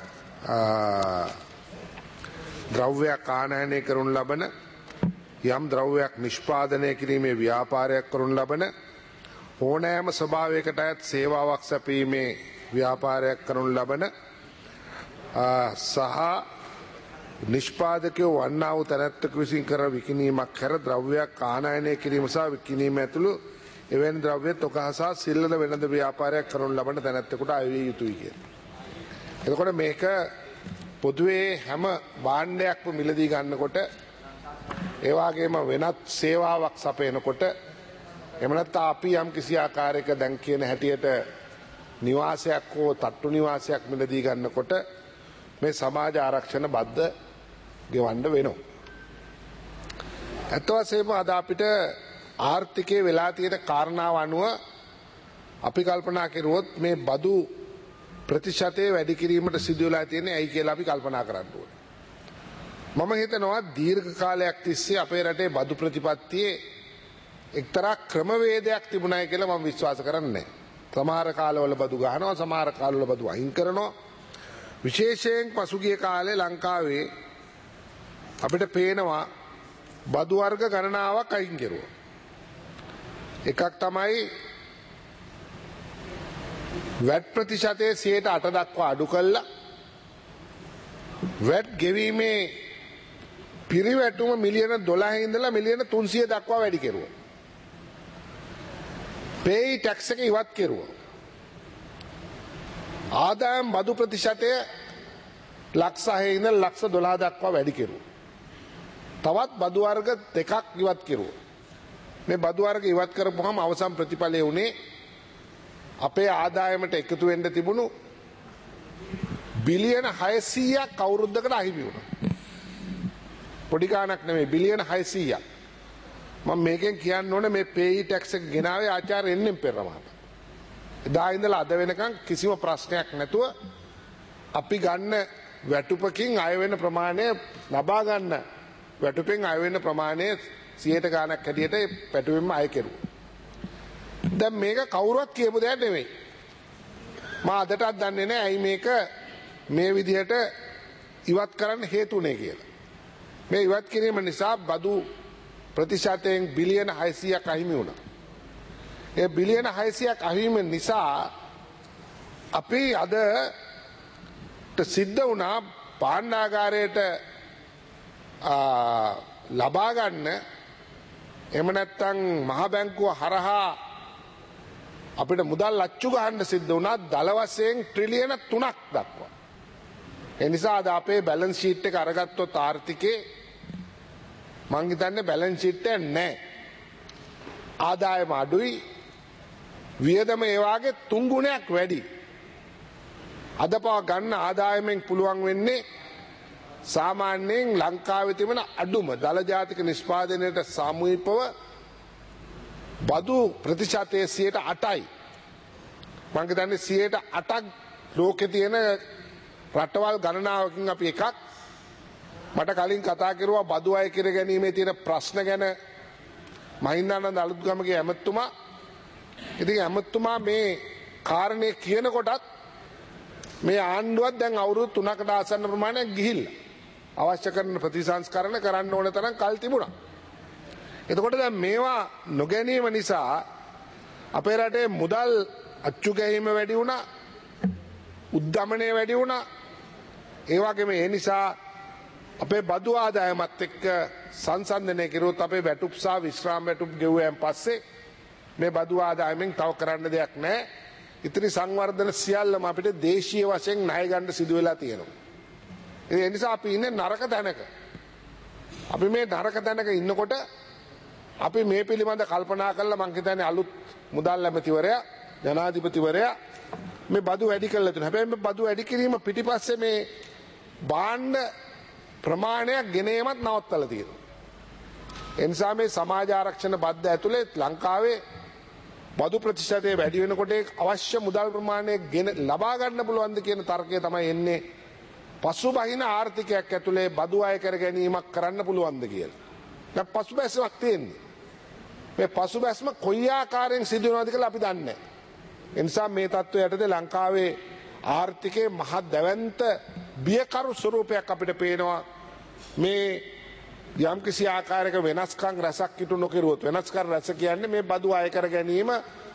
ද්‍රව්‍යයක් ආනයනය කරනු ලබන, යම් ද්‍රව්‍යයක් නිෂ්පාදනය කිරීමේ ව්‍යාපාරයක් කරනු ලබන ඕනෑම ස්වභාවයකට අයත් සේවාවක් සැපීමේ ව්‍යාපාරයක් කරනු ලබන සහ නිෂ්පාදකයෝ වන්නා වූ තැනැත්තෙකු විසින් කර විකිණීමක් කර ද්‍රව්‍යයක් ආනයනය කිරීම සහ විකිණීම ඇතුළු එවැනි ද්‍රව්‍ය තොකහසා සිල්ලන වෙළඳ ව්‍යාපාරයක් කරනු ලබන තැනැත්තෙකුට අයවිය යුතුයි කියලා. එතකොට මේක පොදුවේ හැම භාණ්ඩයක්ම මිලදී ගන්නකොට ඒ වගේම වෙනත් සේවාවක් සපයනකොට එහෙම නැත්නම් අපි යම් කිසි ආකාරයක දැන් කියන හැටියට නිවාසයක් හෝ තට්ටු නිවාසයක් මිලදී ගන්නකොට මේ සමාජ ආරක්ෂණ බද්ධ ගෙවන්න වෙනවා. ඇත්ත වශයෙන්ම අද අපිට ආර්ථිකයේ වෙලා තියෙන කාරණාව අනුව අපි කල්පනා කරුවොත් මේ බදු ප්‍රතිශතය වැඩි කිරීමට සිදු වෙලා තියෙන්නේ ඇයි කියලා අපි කල්පනා කරන්න ඕනේ. මම හිතනවා දීර්ඝ කාලයක් තිස්සේ අපේ රටේ බදු ප්‍රතිපත්තියේ එක්තරා ක්‍රමවේදයක් තිබුණායි කියලා මම විශ්වාස කරන්නේ. සමහර කාලවල බදු ගහනවා, සමහර කාලවල බදු අයින් කරනවා. විශේෂයෙන් පසුගිය කාලේ ලංකාවේ අපිට පේනවා බදු වර්ග ගණනාවක් අයින් කරුවා. එකක් තමයි වැට් ප්‍රතිශතයේ සියයට අට දක්වා අඩු කළා. වැට් ගෙවීමේ පිරිවැටුම මිලියන දොළහ ඉඳලා මිලියන තුන්සිය දක්වා වැඩි කෙරුවා. පේයි ටැක්ස් එක ඉවත් කෙරුවා. ආදායම් බදු ප්‍රතිශතය ලක්ෂ හය ඉඳලා ලක්ෂ දොළහ දක්වා වැඩි කෙරුවා. තවත් බදු වර්ග දෙකක් ඉවත් කෙරුවා. මේ බදු වර්ග ඉවත් කරපුවම අවසන් ප්‍රතිඵලය උනේ අපේ ආදායමට එකතු වෙන්න තිබුණු බිලියන හයසීයක් අවුරුද්දකට අහිමි වුණා. පොඩි ගාණක් නෙමෙයි බිලියන හයසීයක්. මම මේකෙන් කියන්න ඕනේ මේ පේයි ටැක්ස් එක ගෙනාවේ ආචාර්ය එන්.එම්. පෙරේරාට. එදා ඉඳලා අද වෙනකන් කිසිම ප්‍රශ්නයක් නැතුව අපි ගන්න වැටුපකින් අය වෙන ප්‍රමාණය ලබා ගන්න වැටුපෙන් අය වෙන ප්‍රමාණය සියයට ගාණක් හැටියට පැටුවෙන්ම අය කෙරුවා. දැන් මේක කවුරුවත් කියපු දෙයක් නෙමෙයි. මම අදටත් දන්නේ නැහැ ඇයි මේක මේ විදිහට ඉවත් කරන්න හේතුනේ කියලා. මේ ඉවත් කිරීම නිසා බදු ප්‍රතිශතයෙන් බිලියන හයසීයක් අහිමි වුණා. ඒ බිලියන හයසීයක් අහිමි නිසා අපි අද සිද්ධ වුණා භාණ්ඩාගාරයට ලබා ගන්න එහෙම නැත්නම් මහ බැංකුව හරහා අපිට මුදල් අච්චු ගන්න සිද්ධ වුණා දල වශයෙන් ට්‍රිලියන තුනක් දක්වා. ඒ නිසා අද අපේ බැලන්ස් ෂීට් එක අරගත්තොත් ආර්ථිකේ මං හිතන්නේ බැලන්ස් ෂීට් එක නැහැ. ආදායම අඩුයි. වියදම ඒ වාගේ තුන් ගුණයක් වැඩි. අද පව ගන්න ආදායමෙන් පුළුවන් වෙන්නේ සාමාන්‍යයෙන් ලංකාවේ තිබෙන අඩුම දල ජාතික නිෂ්පාදනයට සමීපව බදු ප්‍රතිශතයේ සියයට අටයි. මං හිතන්නේ සියයට අටක් ලෝකේ තියෙන රටවල් ගණනාවකින් අපි එකක්. මට කලින් කතා කරුවා බදු අය කර ගැනීමේ තියෙන ප්‍රශ්න ගැන මහින්දානන්ද අලුත්ගමගේ ඇමතුමා. ඉතින් ඇමතුමා මේ කාරණේ කියනකොටත් මේ ආණ්ඩුවත් දැන් අවුරුදු තුනකට ආසන්න ප්‍රමාණයක් ගිහිල්ලා අවශ්‍ය කරන ප්‍රතිසංස්කරණ කරන්න ඕන තරම් කල් තිබුණා. එතකොට දැන් මේවා නොගැනීම නිසා අපේ රටේ මුදල් අච්චු ගැනීම වැඩි වුණා, උද්ධමනය වැඩි වුණා. ඒ වගේම ඒ නිසා අපේ බදු ආදායමත් එක්ක සංසන්දනය කෙරුවොත් අපේ වැටුප් සහ විශ්‍රාම වැටුප් ගෙවුවයන් පස්සේ මේ බදු ආදායමෙන් තව කරන්න දෙයක් නැහැ. ඉතිරි සංවර්ධන සියල්ලම අපිට දේශීය වශයෙන් ණය ගන්න සිදු වෙලා තියෙනවා. ඒ නිසා අපි ඉන්නේ නරක තැනක. අපි මේ නරක තැනක ඉන්නකොට අපි මේ පිළිබඳ කල්පනා කරලා මං හිතන්නේ අලුත් මුදල් ඇමතිවරයා ජනාධිපතිවරයා මේ බදු වැඩි කළා තුන. හැබැයි මේ බදු වැඩි කිරීම පිටිපස්සේ මේ භාණ්ඩ ප්‍රමාණයක් ගෙනීමත් නවත්තලා තියෙනවා. ඒ නිසා මේ සමාජ ආරක්ෂණ බද්ධ ඇතුලේ ලංකාවේ බදු ප්‍රතිශතය වැඩි වෙනකොට අවශ්‍ය මුදල් ප්‍රමාණය ගෙන ලබා ගන්න පුළුවන්ද කියන තර්කය තමයි එන්නේ. පසුබහින ආර්ථිකයක් ඇතුලේ බදු අය කර ගැනීමක් කරන්න පුළුවන්ද කියලා. දැන් පසුබැසීමක් තියෙන්නේ. මේ පසුබැස්ම කොයි ආකාරයෙන් සිදු වෙනවද කියලා අපි දන්නේ නැහැ. ඒ නිසා මේ තත්ත්වය යටතේ ලංකාවේ ආර්ථිකයේ මහ දැවැන්ත බියකරු ස්වරූපයක් අපිට පේනවා. මේ යම් කිසි ආකාරයක වෙනස්කම් රසක් ඉටු නොකිරුවොත් වෙනස්කම් රස කියන්නේ මේ බදු අය කර ගැනීම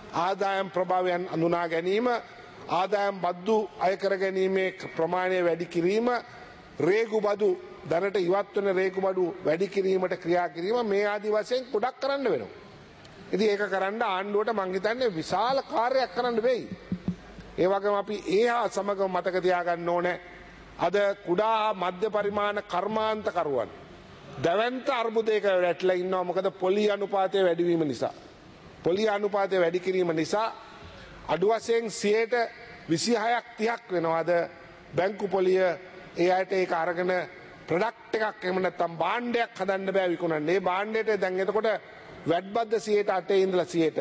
ආදායම් ප්‍රභාවයන් අඳුනා ගැනීම, ආදායම් බද්දු අය කර ගැනීමේ ප්‍රමාණය වැඩි කිරීම, රේගු බදු දැනට ඉවත් වන රේගු බඩු වැඩි කිරීමට ක්‍රියා කිරීම මේ ආදී වශයෙන් ගොඩක් කරන්න වෙනවා. ඉතින් ඒක කරන්න ආණ්ඩුවට මං හිතන්නේ විශාල කාර්යයක් කරන්න වෙයි. ඒ වගේම අපි ඒ හා සමග මතක තියාගන්න ඕනේ අද කුඩා හා මධ්‍ය පරිමාණ කර්මාන්තකරුවන් දැවැන්ත අර්බුදයක වැටලා ඉන්නවා. මොකද පොලි අනුපාතය වැඩිවීම නිසා. පොලි අනුපාතය වැඩි කිරීම නිසා අඩු වශයෙන් සියයට විසිහයක් තිහක් වෙනවා අද බැංකු පොලිය ඒ අයට ඒක අරගෙන ප්‍රොඩක්ට් එකක් එහෙම නැත්නම් භාණ්ඩයක් හදන්න බෑ විකුණන්න. ඒ භාණ්ඩයට දැන් එතකොට වැට් බද්ද සියයට අටේ ඉඳලා සියයට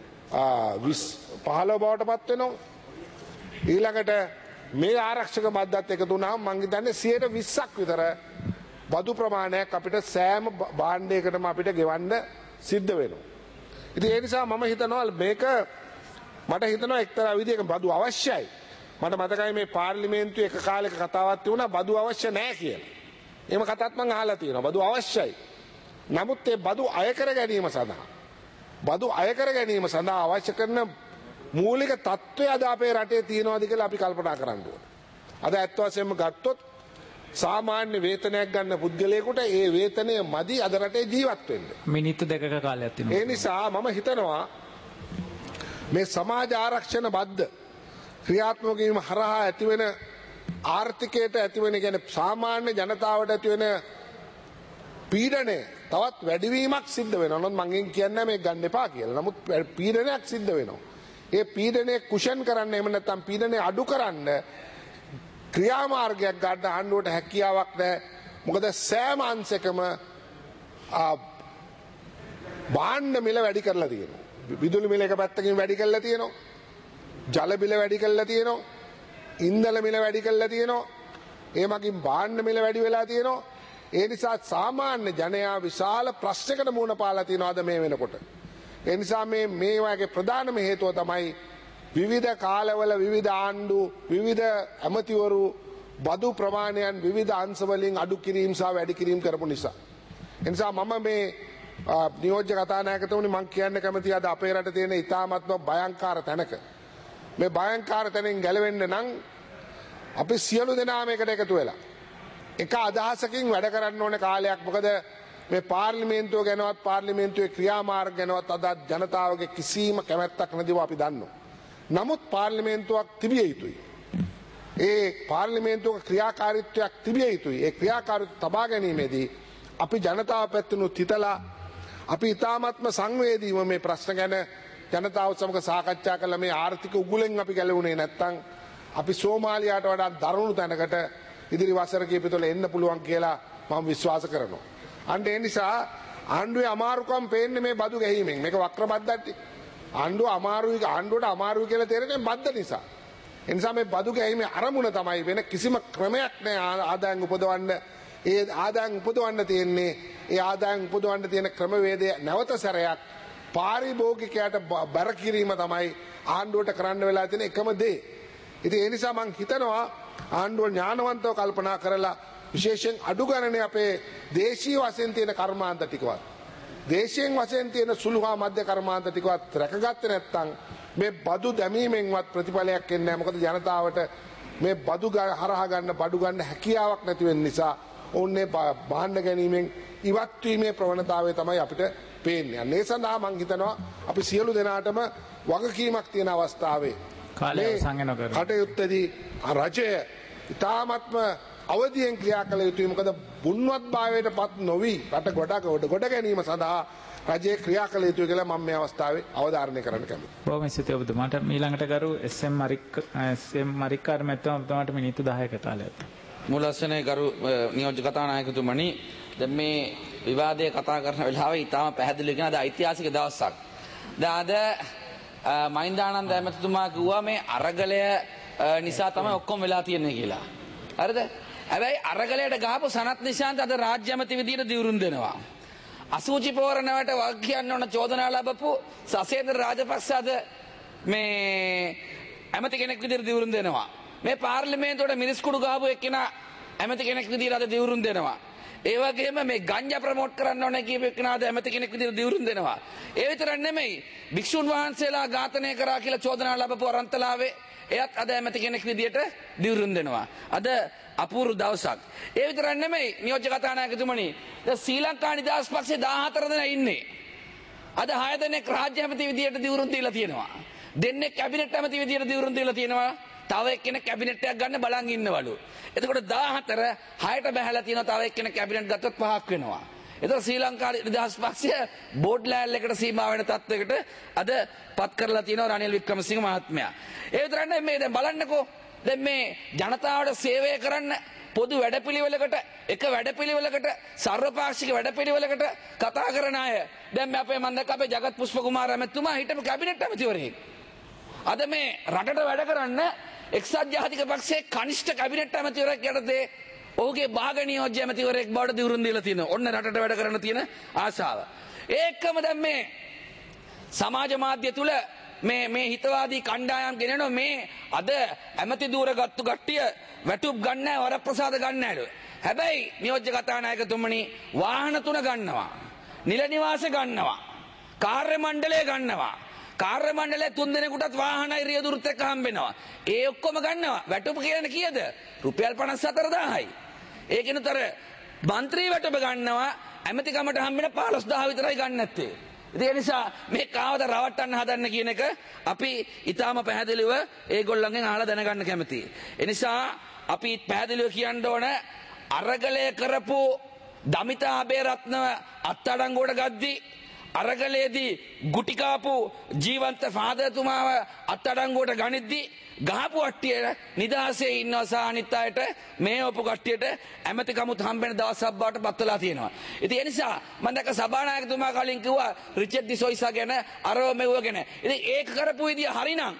පහළොව බවට පත් වෙනවා. ඊළඟට මේ ආරක්ෂක බද්දත් එකතු වුණාම මං හිතන්නේ සියයට විස්සක් විතර බදු ප්‍රමාණයක් අපිට සෑම භාණ්ඩයකටම අපිට ගෙවන්න සිද්ධ වෙනවා. ඉතින් ඒ නිසා මම හිතනවා මේක මට හිතනවා එක්තරා විදිහක බදු අවශ්‍යයි. මට මතකයි මේ පාර්ලිමේන්තුවේ එක කාලයක කතාවක් තිබුණා බදු අවශ්‍ය නැහැ කියලා. එහෙම කතාවක් මම අහලා තියෙනවා. බදු අවශ්‍යයි. නමුත් ඒ බදු අය කර ගැනීම සඳහා බදු අය කර ගැනීම සඳහා අවශ්‍ය කරන මූලික තත්ත්වය අද අපේ රටේ තියෙනවාද කියලා අපි කල්පනා කරන්න ඕනේ. අද ඇත්ත වශයෙන්ම ගත්තොත් සාමාන්‍ය වේතනයක් ගන්න පුද්ගලයෙකුට ඒ වේතනය මදි අද රටේ ජීවත් වෙන්න. මිනිත්තු දෙකක කාලයක් තියෙනවා. ඒ නිසා මම හිතනවා මේ සමාජ ආරක්ෂණ බද්ද ක්‍රියාත්මක වීම හරහා ඇතිවෙන ආර්ථිකයට ඇතිවෙන කියන්නේ සාමාන්‍ය ජනතාවට ඇතිවෙන පීඩනය තවත් වැඩිවීමක් සිද්ධ වෙනවා. නමුත් මම කියන්නේ මේ ගන්න එපා කියලා. නමුත් පීඩනයක් සිද්ධ වෙනවා. ඒ පීඩනය කුෂන් කරන්න එහෙම නැත්නම් පීඩනය අඩු කරන්න ක්‍රියාමාර්ගයක් ගන්න ආණ්ඩුවට හැකියාවක් නැහැ. මොකද සෑම අංශකම භාණ්ඩ මිල වැඩි කරලා තියෙනවා. විදුලි මිල එක පැත්තකින් වැඩි කරලා තියෙනවා. ජල මිල වැඩි කරලා තියෙනවා. ඉන්ධන මිල වැඩි කරලා තියෙනවා. ඒ මගින් භාණ්ඩ මිල වැඩි වෙලා තියෙනවා. ඒ නිසා සාමාන්‍ය ජනයා විශාල ප්‍රශ්නයකට මුහුණ පාලා තියෙනවා අද මේ වෙනකොට. ඒ නිසා මේ මේ වගේ ප්‍රධානම හේතුව තමයි විවිධ කාලවල විවිධ ආණ්ඩු විවිධ ඇමතිවරු බදු ප්‍රමාණයන් විවිධ අංශ වලින් අඩු කිරීම සහ වැඩි කිරීම කරපු නිසා. ඒ නිසා මම මේ නියෝජ්‍ය කතානායකතුමනි මම කියන්න කැමතියි අද අපේ රටේ තියෙන ඉතාමත්ම භයංකාර තැනක මේ භයංකාර තැනෙන් ගැලවෙන්න නම් අපි සියලු දෙනා මේකට එකතු වෙලා එක අදහසකින් වැඩ කරන්න ඕනේ කාලයක්. මොකද මේ පාර්ලිමේන්තුව ගැනවත් පාර්ලිමේන්තුවේ ක්‍රියාමාර්ග ගැනවත් අද ජනතාවගේ කිසිම කැමැත්තක් නැතිව අපි දන්නවා. නමුත් පාර්ලිමේන්තුවක් තිබිය යුතුයි. ඒ පාර්ලිමේන්තුවක ක්‍රියාකාරීත්වයක් තිබිය යුතුයි. ඒ ක්‍රියාකාරීත්වය තබා ගැනීමේදී අපි ජනතාව පැත්තෙනුත් හිතලා අපි ඉතාමත්ම සංවේදීව මේ ප්‍රශ්න ගැන ජනතාව සමග සාකච්ඡා කළා. මේ ආර්ථික උගුලෙන් අපි ගැලවුණේ නැත්නම් අපි සෝමාලියාවට වඩා දරුණු තැනකට ඉදිරි වසර කිහිපෙතල එන්න පුළුවන් කියලා මම විශ්වාස කරනවා. අන්න ඒ නිසා ආණ්ඩුවේ අමාරුකම් පේන්නේ මේ බදු ගැහිමෙන්. මේක වක්‍ර බද්දක්. ආණ්ඩුව අමාරුයි ආණ්ඩුවට අමාරුයි කියලා තේරෙන්නේ බද්ද නිසා. ඒ නිසා මේ බදු ගැහිමේ අරමුණ තමයි වෙන කිසිම ක්‍රමයක් නැහැ ආදායම් උපදවන්න. ඒ ආදායම් උපදවන්න තියෙන්නේ ඒ ආදායම් උපදවන්න තියෙන ක්‍රමවේදය නැවත සැරයක් පාරිභෝගිකයාට බර කිරීම තමයි ආණ්ඩුවට කරන්න වෙලා තියෙන එකම දේ. ඉතින් ඒ නිසා මම හිතනවා ආණ්ඩුව ඥානවන්තව කල්පනා කරලා විශේෂයෙන් අඩු ගණනේ අපේ දේශීය වශයෙන් තියෙන කර්මාන්ත ටිකවත් දේශයෙන් වශයෙන් තියෙන සුළු හා මධ්‍ය කර්මාන්ත ටිකවත් රැකගත්තේ නැත්නම් මේ බදු දැමීමෙන්වත් ප්‍රතිඵලයක් එන්නේ නැහැ. මොකද ජනතාවට මේ බදු හරහා ගන්න බඩු ගන්න හැකියාවක් නැති වෙන නිසා ඕන්නේ භාණ්ඩ ගැනීමෙන් ඉවත් වීමේ ප්‍රවණතාවය තමයි අපිට පේන්නේ. මේ සඳහා මම හිතනවා අපි සියලු දෙනාටම වගකීමක් තියෙන අවස්ථාවේ කාලය සංගණන කරමු. කටයුත්තේදී රජය ඉතාමත්ම අවදියෙන් ක්‍රියා කළ යුතුයි. මොකද බුන්වත් භාවයට පත් නොවි රට ගොඩක ගොඩ ගැනීම සඳහා රජයේ ක්‍රියා කළ යුතුයි කියලා මම මේ අවස්ථාවේ අවධාරණය කරන්න කැමතියි. බොහොම ස්තුතියි ඔබතුමාට. ඊළඟට ගරු එස්.එම්. මරික් එස්.එම්. මරික්කාර මැතිතුමා ඔබතුමාට මිනිත්තු දහයක කාලයක්. මුලස්සනේ ගරු නියෝජ්‍ය කතානායකතුමනි දැන් මේ විවාදයේ කතා කරන වෙලාවේ ඊටාම පැහැදිලි වෙන අද ඓතිහාසික දවසක්. දැන් අද මහින්දානන්ද ඇමතිතුමා කිව්වා මේ අරගලය නිසා තමයි ඔක්කොම වෙලා තියෙන්නේ කියලා. හරිද? හැබැයි අරගලයට ගහපු සනත් නිශාන්ත අද රාජ්‍ය ඇමති විදියට දිවුරුම් දෙනවා. අසූචි පෝරණවට වග කියන්න ඕන චෝදනා ලැබපු සසේන්ද්‍ර රාජපක්ෂ අද මේ ඇමති කෙනෙක් විදියට දිවුරුම් දෙනවා. මේ පාර්ලිමේන්තුවට මිනිස් කුඩු ගහපු එක්කෙනා ඇමති කෙනෙක් විදියට අද දිවුරුම් දෙනවා. ඒ වගේම මේ ගංජා ප්‍රමෝට් කරන්න ඕනේ කියපු එකනාද ඇමති කෙනෙක් විදිහට දිවුරුම් දෙනවා. ඒ විතරක් නෙමෙයි භික්ෂුන් වහන්සේලා ඝාතනය කරා කියලා චෝදනා ලැබපු අරන්තලාවේ එයත් අද ඇමති කෙනෙක් විදිහට දිවුරුම් දෙනවා. අද අපූර්ව දවසක්. ඒ විතරක් නෙමෙයි නියෝජ්‍ය කතානායකතුමනි දැන් ශ්‍රී ලංකා නිදහස් පක්ෂේ දාහතර දෙනා ඉන්නේ. අද හය දෙනෙක් රාජ්‍ය ඇමති විදිහට දිවුරුම් දීලා තියෙනවා. දෙන්නෙක් කැබිනට් ඇමති විදිහට දිවුරුම් දීලා තියෙනවා. තව එක්කෙනෙක් කැබිනට් එකක් ගන්න බලන් ඉන්නවලු. එතකොට දාහතර හයට බහැලා තියෙනවා. තව එක්කෙනෙක් කැබිනට් ගත්තොත් පහක් වෙනවා. එතකොට ශ්‍රී ලංකා නිදහස් පක්ෂය බෝඩ් ලෑල් එකට සීමා වෙන තත්වයකට අද පත් කරලා තියෙනවා රනිල් වික්‍රමසිංහ මහත්මයා. ඒ විතරක් නෙමෙයි මේ දැන් බලන්නකෝ දැන් මේ ජනතාවට සේවය කරන්න පොදු වැඩපිළිවෙලකට එක වැඩපිළිවෙලකට සර්වපාක්ෂික වැඩපිළිවෙලකට කතා කරන අය දැන් මේ අපේ මන් දැක්ක අපේ ජගත් පුෂ්ප කුමාර ඇමතුමා හිටපු කැබිනට් ඇමතිවරයෙක්. අද මේ රටට වැඩ කරන්න එක්සත් ජාතික පක්ෂයේ කනිෂ්ඨ කැබිනට් ඇමතිවරයෙක් යටතේ ඔහුගේ භාග නියෝජ්‍ය ඇමතිවරයෙක් බවට දිවුරුම් දීලා තියෙනවා. ඔන්න රටට වැඩ කරන්න තියෙන ආශාව. ඒකම දැන් මේ සමාජ මාධ්‍ය තුල මේ මේ හිතවාදී කණ්ඩායම් ගෙනනවා මේ අද ඇමති දූරගත්තු කට්ටිය වැටුප් ගන්න නැහැ වරප්‍රසාද ගන්න නැලු. හැබැයි නියෝජ්‍ය කතානායකතුමනි වාහන තුන ගන්නවා. නිල නිවාස ගන්නවා. කාර්ය මණ්ඩලය ගන්නවා. කාර්ය මණ්ඩලයේ තුන් දෙනෙකුටත් වාහනයි රියදුරුත් එක්ක හම්බෙනවා. ඒ ඔක්කොම ගන්නවා. වැටුප කියන්නේ කීයද? රුපියල් පනස් හතර දාහයි. ඒකිනුතර മന്ത്രി වැටුප ගන්නවා. ඇමතිකමට හම්බෙන පහළොස් දාහ විතරයි ගන්න නැත්තේ. ඒ නිසා මේ කාවද රවට්ටන්න හදන්න කියන එක අපි ඊටාම පැහැදිලිව ඒගොල්ලන්ගෙන් අහලා දැනගන්න කැමතියි. ඒ නිසා අපි පැහැදිලිව කියන්න ඕන අරගලය කරපු දමිතා අබේරත්නව අත්අඩංගුවට ගද්දී අරගලයේදී ගුටිකාපු ජීවන්ත ෆාදර්තුමාව අත්අඩංගුවට ගනිද්දී ගහපු කට්ටිය නිදහසේ ඉන්නවා සහ අනිත් අයට මේ ඔපු කට්ටියට ඇමතිකමුත් හම්බෙන දවසක් බවට පත් වෙලා තියෙනවා. ඉතින් ඒ නිසා මම දැක්ක සභානායකතුමා කලින් කිව්වා රිචඩ් ඩිසොයිසා ගැන අරව මෙව්ව ගැන. ඉතින් ඒක කරපු විදිය හරිනම්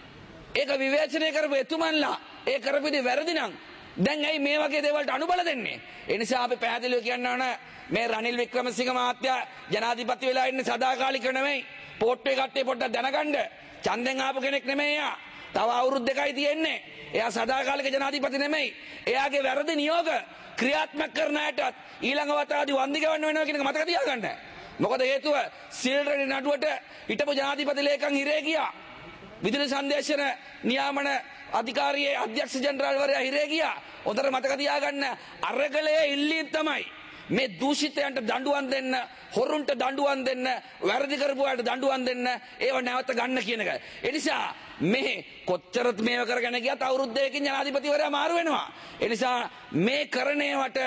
ඒක විවේචනය කරපු එතුමන්ලා ඒ කරපු විදිය වැරදි නම් දැන් ඇයි මේ වගේ දේවල්ට අනුබල දෙන්නේ? ඒ නිසා අපි පැහැදිලිව කියන්න ඕන මේ රනිල් වික්‍රමසිංහ මහත්තයා ජනාධිපති වෙලා ඉන්නේ සදාකාලික නෙමෙයි. පොට්ටුවේ කට්ටිය පොඩ්ඩක් දැනගන්න. ඡන්දෙන් ආපු කෙනෙක් නෙමෙයි එයා. තව අවුරුදු දෙකයි තියෙන්නේ. එයා සදාකාලික ජනාධිපති නෙමෙයි. එයාගේ වැරදි නියෝග ක්‍රියාත්මක කරන අයටත් ඊළඟ වතාවදී වන්දි ගවන්න වෙනවා කියන එක මතක තියාගන්න. මොකද හේතුව සිල්රෙඩි නඩුවට හිටපු ජනාධිපති ලේකම් හිරේ ගියා. විදුලි සංදේශන නියාමන අධිකාරියේ අධ්‍යක්ෂ ජෙනරාල්වරයා හිරේ ගියා. හොඳට මතක තියාගන්න අරගලයේ ඉල්ලීම් තමයි මේ දූෂිතයන්ට දඬුවම් දෙන්න, හොරුන්ට දඬුවම් දෙන්න, වැරදි කරපුවාට දඬුවම් දෙන්න, ඒව නැවත ගන්න කියන එක. ඒ නිසා මේ කොච්චරත් මේව කරගෙන ගියත් අවුරුදු දෙකකින් ජනාධිපතිවරයා මාරු වෙනවා. ඒ නිසා මේ කරණේවට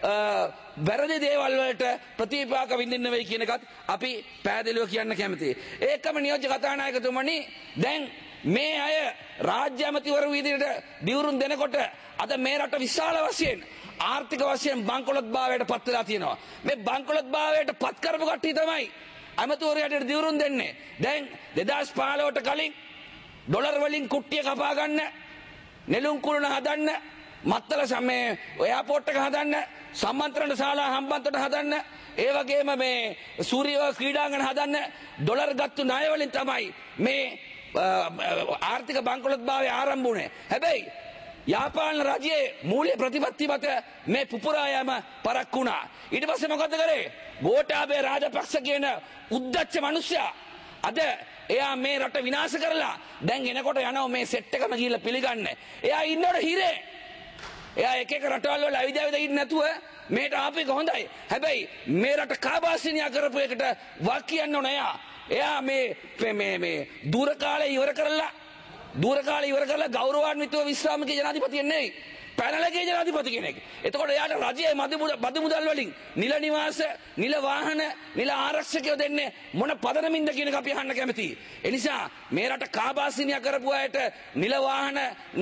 වැරදි දේවල් වලට ප්‍රතිපාක විඳින්න වෙයි කියන එකත් අපි පැහැදිලිව කියන්න කැමතියි. ඒකම නියෝජ්‍ය කතානායකතුමනි දැන් මේ අය රාජ්‍ය ඇමතිවරු විදිහට දිවුරුම් දෙනකොට අද මේ රට විශාල වශයෙන් ආර්ථික වශයෙන් බංකොලොත් භාවයට පත් වෙලා තියෙනවා. මේ බංකොලොත් භාවයට පත් කරපු කට්ටිය තමයි ඇමතිවරයාට දිවුරුම් දෙන්නේ. දැන් දෙදාස් පහළොවට කලින් ඩොලර් වලින් කුට්ටිය කපා ගන්න, නෙළුම් කුළුණ හදන්න, මත්තල සමේ එයාපෝට් එක හදන්න, සම්මන්ත්‍රණ ශාලා හම්බන්තොට හදන්න, ඒ වගේම මේ සූර්යව ක්‍රීඩාංගන හදන්න ඩොලර් ගත්තු ණය වලින් තමයි මේ ආර්ථික බංකොලොත් භාවය ආරම්භ වුණේ. හැබැයි යාපාන රජයේ මූල්‍ය ප්‍රතිපත්ති මත මේ පුපුරා යෑම පරක් වුණා. ඊට පස්සේ මොකද කරේ? ගෝඨාභය රාජපක්ෂ කියන උද්දච්ච මිනිසයා අද එයා මේ රට විනාශ කරලා දැන් එනකොට යනවා මේ සෙට් එකම ගිහිල්ලා පිළිගන්න. එයා ඉන්නකොට හිරේ. එයා එක එක රටවල් වල ඇවිද ඇවිද ඉන්නේ නැතුව මේට ආපේක හොඳයි. හැබැයි මේ රට කාබාසිනියා කරපු එකට වක් කියන්න ඕන එයා. එයා මේ මේ මේ දුර කාලේ ඉවර කරලා දුර කාලේ ඉවර කරලා ගෞරවාන්විතව විශ්‍රාමික ජනාධිපතියෙක් නෙවෙයි. පැනලගේ ජනාධිපති කෙනෙක්. එතකොට එයාට රජයේ බදු මුදල් වලින් නිල නිවාස, නිල වාහන, නිල ආරක්ෂකයෝ දෙන්නේ මොන පදනමින්ද කියන එක අපි අහන්න කැමතියි. ඒ නිසා මේ රට කාබාසිනියා කරපු අයට නිල වාහන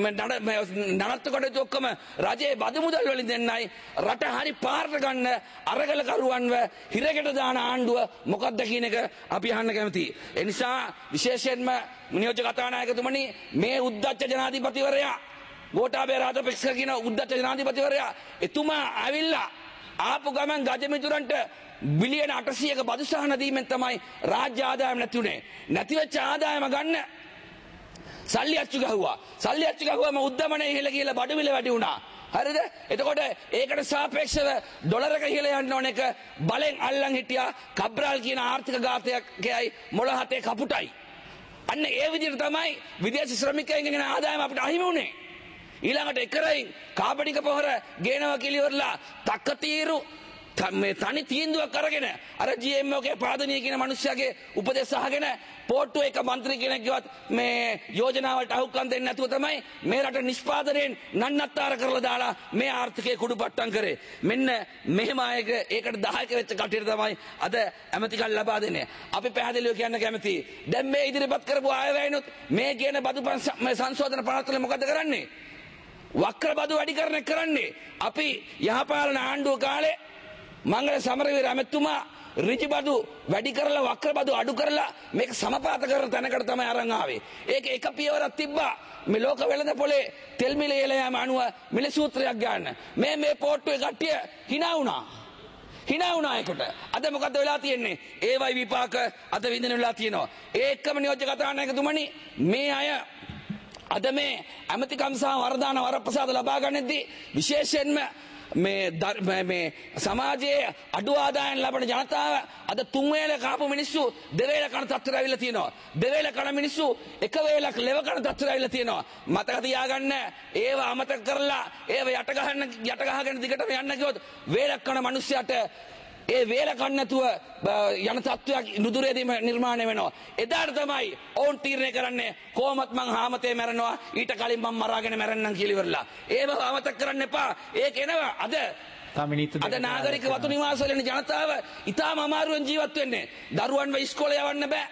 නඩත්තු කටයුතු ඔක්කොම රජයේ බදු මුදල් වලින් දෙන්නයි රට හරි පාරට ගන්න අරගල කරුවන්ව හිරගෙට දාන ආණ්ඩුව මොකක්ද කියන එක අපි අහන්න කැමතියි. ඒ නිසා විශේෂයෙන්ම නියෝජ්‍ය කතානායකතුමනි මේ උද්දච්ච ජනාධිපතිවරයා ගෝඨාභය රාජපක්ෂ කියන උද්දච්ච ජනාධිපතිවරයා එතුමා ඇවිල්ලා ආපු ගමන් ගජමිතුරන්ට බිලියන අටසීයක බදු සහන දීමෙන් තමයි රාජ්‍ය ආදායම නැති උනේ. නැති වෙච්ච ආදායම ගන්න සල්ලි අච්චු ගහුවා. සල්ලි අච්චු ගහුවම උද්දමනය ඉහළ ගිහලා බඩු මිල වැඩි වුණා. හරිද? එතකොට ඒකට සාපේක්ෂව ඩොලර් එක ඉහළ යන්න ඕන එක බලෙන් අල්ලන් හිටියා. කබ්‍රාල් කියන ආර්ථික ඝාතකයයි මොළ හතේ කපුටයි. අන්න ඒ විදිහට තමයි විදේශ ශ්‍රමිකයන්ගෙන් ආදායම අපිට අහිමි වුණේ. ඊළඟට එකරයින් කාබනික පොහොර ගේනවා කිලිවරලා තක්කතීරු මේ තනි තීන්දුවක් අරගෙන අර ජී එම් ඕ ගේ පාදනීය කියන මිනිස්සයාගේ උපදෙස් අහගෙන පොට්ටු එක മന്ത്രി කෙනෙක්වත් මේ යෝජනාවලට අහුම්කම් දෙන්නේ නැතුව තමයි මේ රට නිෂ්පාදනයෙන් නන්නත්තර කරලා දාලා මේ ආර්ථිකය කුඩුපට්ටම් කරේ. මෙන්න මෙහෙම අයක ඒකට දායක වෙච්ච කටියට තමයි අද ඇමතිකම් ලබා දෙන්නේ. අපි පැහැදිලිව කියන්න කැමතියි. දැන් මේ ඉදිරිපත් කරපු ආයවැයනොත් මේ කියන බදු සංශෝධන පනත්වල මොකද කරන්නේ? වක්‍ර බදු වැඩි කරන කරන්නේ. අපි යහපාලන ආණ්ඩුව කාලේ මංගල සමරවීර ඇමතුමා ඍජුබදු වැඩි කරලා වක්‍රබදු අඩු කරලා මේක සමපාත කරන තැනකට තමයි අරන් ආවේ. ඒක එක පියවරක් තිබ්බා. මේ ලෝක වෙළඳ පොලේ තෙල් මිල ඉහළ යාම අනුව මිල සූත්‍රයක් ගන්න. මේ මේ පොට්ටුවේ කට්ටිය hina වුණා. hina වුණා ඒකට. අද මොකද වෙලා තියෙන්නේ? ඒවයි විපාක අද විඳින වෙලා තියෙනවා. ඒ එක්කම නියෝජ්‍ය කතානායකතුමනි මේ අය අද මේ ඇමතිකම් සහ වරදාන වරප්‍රසාද ලබා ගන්නදී විශේෂයෙන්ම මේ මේ සමාජයේ අඩු ආදායම් ලබන ජනතාව අද තුන් වේල කාපු මිනිස්සු දෙවේල කන තත්ත්වයට ඇවිල්ලා තියෙනවා. දෙවේල කන මිනිස්සු එක වේලක් ලෙව කන තත්ත්වයට ඇවිල්ලා තියෙනවා. මතක තියාගන්න ඒව අමතක කරලා ඒව යට ගහන්න යට ගහගෙන දිගටම යන්න කිව්වොත් වේලක් කන මිනිස්සයාට ඒ වේල කන්න නැතුව යන තත්ත්වයක් නුදුරේදී නිර්මාණය වෙනවා. එදාට තමයි ඔවුන් තීරණය කරන්නේ කොහොමත් මං හාමතේ මැරෙනවා ඊට කලින් මං මරාගෙන මැරෙන්නම් කියලා ඉවරලා. ඒව අමතක කරන්න එපා. ඒක එනවා අද අද නාගරික වතු නිවාසවල ඉන්න ජනතාව ඉතාම අමාරුවෙන් ජීවත් වෙන්නේ. දරුවන්ව ඉස්කෝලේ යවන්න බෑ.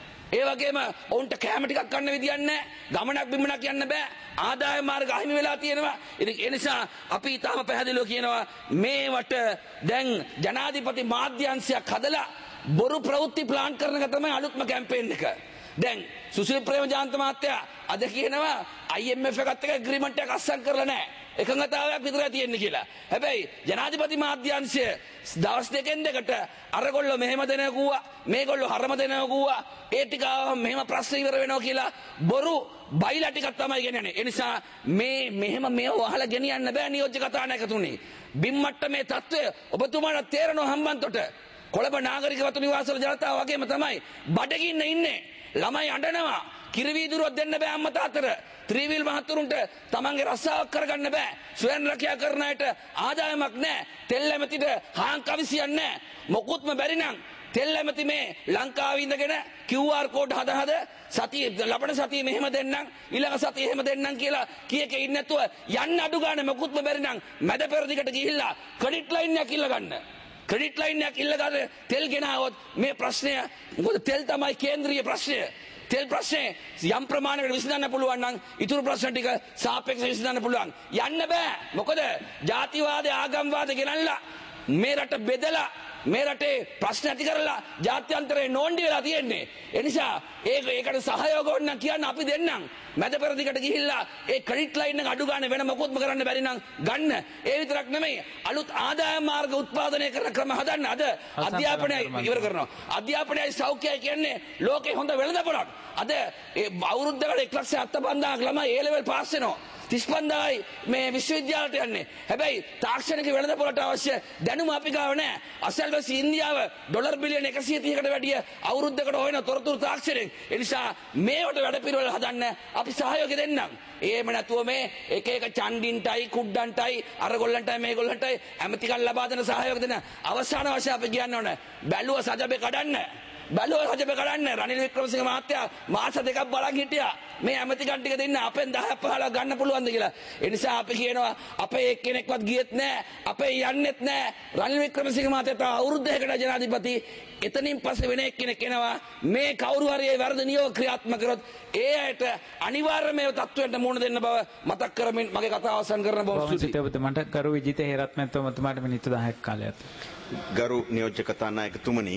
ඒ වගේම ඔවුන්ට කැම ටිකක් ගන්න විදියක් නැහැ. ගමනක් බිමනක් යන්න බෑ. ආදාය මාර්ග අහිමි වෙලා තියෙනවා. ඉතින් ඒ නිසා අපි තාම පැහැදිලිව කියනවා මේවට දැන් ජනාධිපති මාධ්‍යංශයක් හදලා බොරු ප්‍රවෘත්ති ප්ලාන් කරන එක තමයි අලුත්ම කැම්පේන් එක. දැන් සුසිල් ප්‍රේමජාන්ත මහත්තයා අද කියනවා අයි එම් එෆ් එකත් එක්ක ඇග්‍රීමන්ට් එකක් අස්සම් කරලා නැහැ. එකඟතාවයක් විතරයි තියෙන්නේ කියලා. හැබැයි ජනාධිපති මාධ්‍යංශය දවස් දෙකෙන් දෙකට අරගොල්ලෝ මෙහෙම දෙනවා කිව්වා, මේගොල්ලෝ හරම දෙනවා කිව්වා, ඒ ටික මෙහෙම ප්‍රශ්න ඉවර වෙනවා කියලා බොරු බයිලා ටිකක් තමයි ගෙනන්නේ. ඒ නිසා මේ මෙහෙම මේව වහලා ගෙනියන්න බෑ නියෝජ්‍ය කතානායකතුනි. බිම්මට්ට මේ තත්ත්වය ඔබතුමාට තේරෙනවා හම්බන්තොට. කොළඹ නාගරික වතු නිවාසවල ජනතාව වගේම තමයි බඩගින්න ඉන්නේ. ළමයි අඬනවා. කිරිවීදුරුවක් දෙන්න බෑ අම්මා තාත්තට. ත්‍රිවිල් මහතුරුන්ට තමන්ගේ රස්සාවක් කරගන්න බෑ. ස්වයං රැකියා කරන අයට ආදායමක් නැහැ. තෙල් ඇමතිට හාන් කවිසියක් නැහැ. මොකුත්ම බැරි නම් තෙල් ඇමති මේ ලංකාවේ ඉඳගෙන කිව් ආර් කෝඩ් හද හද සතිය ලබන සතිය මෙහෙම දෙන්නම් ඊළඟ සතිය එහෙම දෙන්නම් කියලා කී එක ඉන්නේ නැතුව යන්න අඩු ගන්න මොකුත්ම බැරි නම් මැද පෙරදිකට ගිහිල්ලා ක්‍රෙඩිට් ලයින් එකක් ඉල්ල ගන්න. ක්‍රෙඩිට් ලයින් එකක් ඉල්ල ගන්න තෙල් ගෙනාවොත් මේ ප්‍රශ්නය මොකද තෙල් තමයි කේන්ද්‍රීය ප්‍රශ්නය. තෙල් ප්‍රශ්නේ යම් ප්‍රමාණයකට විසඳන්න පුළුවන් නම් ඉතුරු ප්‍රශ්න ටික සාපේක්ෂව විසඳන්න පුළුවන්. යන්න බෑ. මොකද ජාතිවාදී ආගම්වාදී ගෙනල්ලා මේ රට බෙදලා මේ රටේ ප්‍රශ්න ඇති කරලා ජාත්‍යන්තරේ නෝන්ඩි වෙලා තියෙන්නේ. ඒ නිසා ඒක ඒකට සහයෝග ඕන නම් කියන්න අපි දෙන්නම්. මැද පෙරදිකට ගිහිල්ලා ඒ ක්‍රෙඩිට් ලයින් එක අඩු ගන්න වෙන මොකොත්ම කරන්න බැරි නම් ගන්න. ඒ විතරක් නෙමෙයි අලුත් ආදායම් මාර්ග උත්පාදනය කරන ක්‍රම හදන්න. අද අධ්‍යාපනය ඉවර කරනවා. අධ්‍යාපනයයි සෞඛ්‍යයයි කියන්නේ ලෝකේ හොඳ වෙළඳපොළක්. අද ඒ අවුරුද්දකට එක ලක්ෂ හතළිස් පන්දාහක් ළමයි ඒ ලෙවල් පාස් වෙනවා. තිස් පන්දාහයි මේ විශ්වවිද්‍යාලයට යන්නේ. හැබැයි තාක්ෂණික වෙළඳපොළට අවශ්‍ය දැනුම අපි ගාව නැහැ. අසල්වැසි ඉන්දියාව ඩොලර් බිලියන එකසිය තිහකට වැඩිය අවුරුද්දකට හොයන තොරතුරු තාක්ෂණයෙන්. ඒ නිසා මේවට වැඩ පිළිවෙල හදන්න අපි සහයෝගය දෙන්නම්. එහෙම නැතුව මේ එක එක චන්ඩින්ටයි කුඩ්ඩන්ටයි අරගොල්ලන්ටයි මේගොල්ලන්ටයි ඇමතිකම් ලබා දෙන සහයෝගය දෙන අවසාන වශයෙන් අපි කියන්න ඕන බැලුව සජබේ කඩන්න. බැලුව සජබේ කඩන්න. රනිල් වික්‍රමසිංහ මහත්තයා මාස දෙකක් බලන් හිටියා. මේ ඇමතිකම් ටික දෙන්න අපෙන් දහයක් පහළක් ගන්න පුළුවන්ද කියලා. ඒ නිසා අපි කියනවා අපේ එක්කෙනෙක්වත් ගියෙත් නැහැ. අපේ යන්නෙත් නැහැ. රනිල් වික්‍රමසිංහ මහත්තයා තව අවුරුද්දකට ජනාධිපති. එතනින් පස්සේ වෙන එක්කෙනෙක් එනවා. මේ කවුරු හරි ඒ වර්ධ නියෝග ක්‍රියාත්මක කරොත් ඒ අයට අනිවාර්යයෙන්ම මේ තත්ත්වයට මුහුණ දෙන්න බව මතක් කරමින් මගේ කතාව අවසන් කරන බව ස්තුතියි. මට කරු විජිත හේරත් මැතිතුමාට මිනිත්තු දහයක් කාලයක්. ගරු නියෝජ්‍ය කතානායකතුමනි,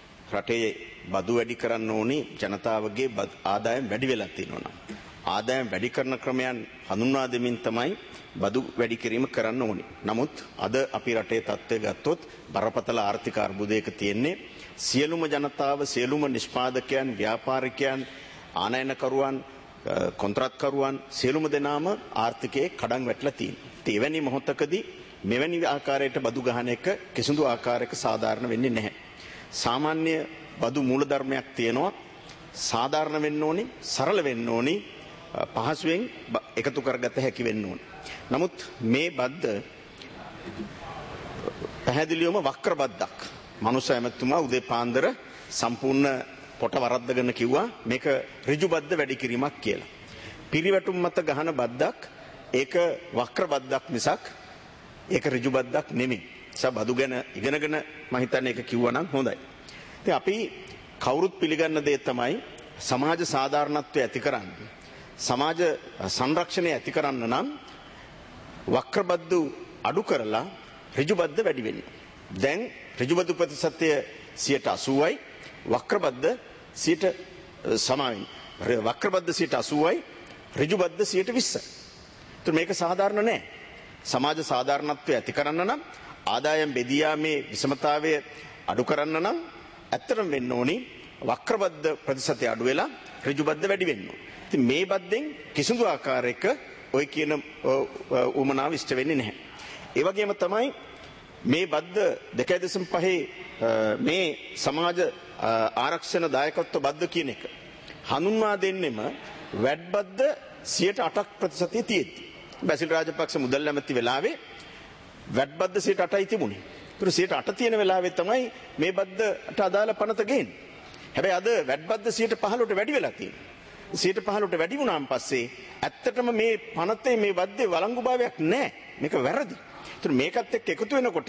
රටේ බදු වැඩි කරන්න ඕනි ජනතාවගේ ආදායම් වැඩි වෙලා තියෙනවා. ආදායම් වැඩි කරන ක්‍රමයන් හඳුන්වා දෙමින් තමයි බදු වැඩි කිරීම කරන්න ඕනි. නමුත් අද අපි රටේ තත්ත්වය ගත්තොත් බරපතල ආර්ථික අර්බුදයක තියෙන්නේ. සියලුම ජනතාව, සියලුම නිෂ්පාදකයන්, ව්‍යාපාරිකයන්, ආනයනකරුවන් කොන්ත්‍රාත්කරුවන් සියලුම දෙනාම ආර්ථිකයේ කඩන් වැටලා තියෙනවා. එවැනි මොහොතකදී මෙවැනි ආකාරයට බදු ගහන එක කිසිදු ආකාරයක සාධාරණ වෙන්නේ නැහැ. සාමාන්‍ය බදු මූලධර්මයක් තියෙනවා. සාධාරණ වෙන්න ඕනි, සරල වෙන්න ඕනි, පහසුවෙන් එකතු කරගත හැකි වෙන්න ඕනි. නමුත් මේ බද්ද පැහැදිලිවම වක්‍ර බද්දක්. මනුස්ස ඇමතුමා උදේ පාන්දර සම්පූර්ණ පොට වරද්දගෙන කිව්වා මේක ඍජු බද්ද වැඩි කිරීමක් කියලා. පිරිවැටුම් මත ගහන බද්දක් ඒක වක්‍ර බද්දක් මිසක් ඒක ඍජු බද්දක් නෙමෙයි. ඒ බදු ගැන ඉගෙනගෙන මම හිතන්නේ ඒක කිව්වා නම් හොඳයි. ඉතින් අපි කවුරුත් පිළිගන්න දේ තමයි සමාජ සාධාරණත්වය ඇති කරන්න. සමාජ සංරක්ෂණය ඇති කරන්න නම් වක්‍ර බද්දු අඩු කරලා ඍජු බද්ද වැඩි වෙන්න. දැන් ඍජු බද්දු ප්‍රතිශතය සියයට අසූවයි වක්‍ර බද්ද සියයට සමාවෙන්. වක්‍ර බද්ද සියයට අසූවයි ඍජු බද්ද සියයට විස්සයි. ඒත් මේක සාධාරණ නෑ. සමාජ සාධාරණත්වය ඇති කරන්න නම් ආදායම් බෙදී යාමේ විෂමතාවය අඩු කරන්න නම් ඇත්තටම වෙන්න ඕනි වක්‍ර බද්ද ප්‍රතිශතය අඩු වෙලා ඍජු බද්ද වැඩි වෙන්න ඕන. ඉතින් මේ බද්දෙන් කිසිදු ආකාරයක ඔය කියන උමනාව ඉෂ්ට වෙන්නේ නැහැ. ඒ වගේම තමයි මේ බද්ද දෙකයි දශම පහේ මේ සමාජ ආරක්ෂණ දායකත්ව බද්ද කියන එක හඳුන්වා දෙන්නෙම වැඩ බද්ද සියයට අටක් ප්‍රතිශතය තියෙද්දි. බැසිල් රාජපක්ෂ මුදල් ඇමති වෙලාවේ වැඩ බද්ද සියයට අටයි තිබුණේ. ඒතර සියයට අට තියෙන වෙලාවේ තමයි මේ බද්දට අදාළ පනත ගේන්නේ. හැබැයි අද වැඩ බද්ද සියයට පහළොවට වැඩි වෙලා තියෙනවා. සියයට පහළොවට වැඩි වුණාන් පස්සේ ඇත්තටම මේ පනතේ මේ බද්දේ වළංගුභාවයක් නැහැ. මේක වැරදි. ඒතර මේකත් එක්ක එකතු වෙනකොට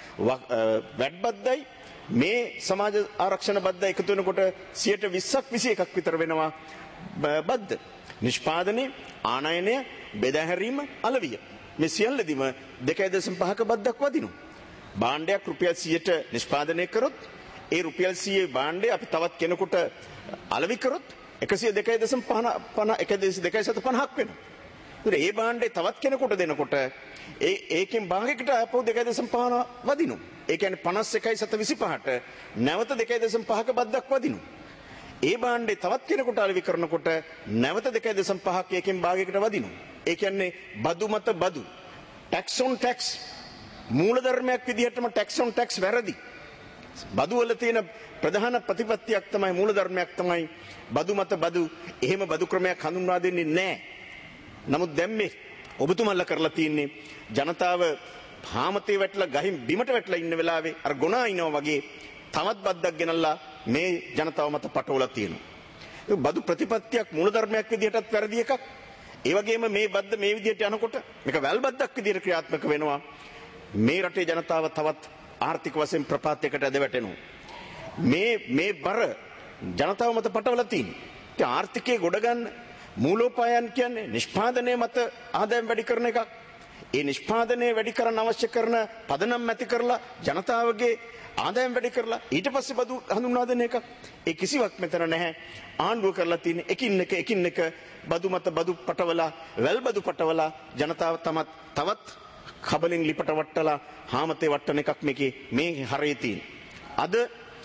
වැඩ බද්දයි මේ සමාජ ආරක්ෂණ බද්දයි එකතු වෙනකොට සියයට විස්සක් විසි එකක් විතර වෙනවා බද්ද. නිෂ්පාදනය, ආනයනය, බෙදා හැරීම, අලවිය. මේ සියල්ලදීම දෙකයි දශම පහක බද්දක් වදිනවා. භාණ්ඩයක් රුපියල් සියයට නිෂ්පාදනය කරොත් ඒ රුපියල් සියයේ භාණ්ඩය අපි තවත් කෙනෙකුට අලෙවි කරොත් එකසිය දෙකයි දශම පහ දෙකයි සත පනහක් වෙනවා. ඒතර ඒ භාණ්ඩය තවත් කෙනෙකුට දෙනකොට ඒ ඒකෙන් භාගයකට අපෝ දෙකයි දශම පහ වදිනවා. ඒ කියන්නේ පනස් එකයි සත විසිපහට නැවත දෙකයි දශම පහක බද්දක් වදිනවා. ඒ භාණ්ඩේ තවත් කෙනෙකුට අලෙවි කරනකොට නැවත දෙකයි දශම පහක් එකෙන් භාගයකට වදිනවා. ඒ කියන්නේ බදු මත බදු. tax on tax මූලධර්මයක් විදිහටම tax on tax වැරදි. බදු වල තියෙන ප්‍රධාන ප්‍රතිපත්තියක් තමයි මූලධර්මයක් තමයි බදු මත බදු. එහෙම බදු ක්‍රමයක් හඳුන්වා දෙන්නේ නැහැ. නමුත් දැන් මේ ඔබතුමන්ලා කරලා තියෙන්නේ ජනතාව හාමතේ වැටලා ගහින් බිමට වැටලා ඉන්න වෙලාවේ අර ගොනා ඉනවා වගේ තවත් බද්දක් ගෙනල්ලා මේ ජනතාව මත පටවලා තියෙනවා. ඒ බදු ප්‍රතිපත්තියක් මූලධර්මයක් විදිහටත් වැරදි එකක්. ඒ වගේම මේ බද්ද මේ විදිහට යනකොට මේක වැල් බද්දක් විදිහට ක්‍රියාත්මක වෙනවා. මේ රටේ ජනතාව තවත් ආර්ථික වශයෙන් ප්‍රපාතයකට ඇද වැටෙනවා. මේ මේ බර ජනතාව මත පටවලා තියෙනවා. ඒ ආර්ථිකයේ ගොඩ ගන්න මූලෝපායන් කියන්නේ නිෂ්පාදනය මත ආදායම් වැඩි කරන එකක්. ඒ නිෂ්පාදනය වැඩි කරන්න අවශ්‍ය කරන පදනම් ඇති කරලා ජනතාවගේ ආදායම් වැඩි කරලා ඊට පස්සේ බදු හඳුන්වා දෙන එකක්. ඒ කිසිවක් මෙතන නැහැ. ආණ්ඩුව කරලා තියෙන එකින් එක එකින් එක බදු මත බදු පටවලා වැල් බදු පටවලා ජනතාව තමත් තවත් කබලින් ලිපට වට්ටලා හාමතේ වට්ටන එකක් මේකේ මේ හරේ තියෙන. අද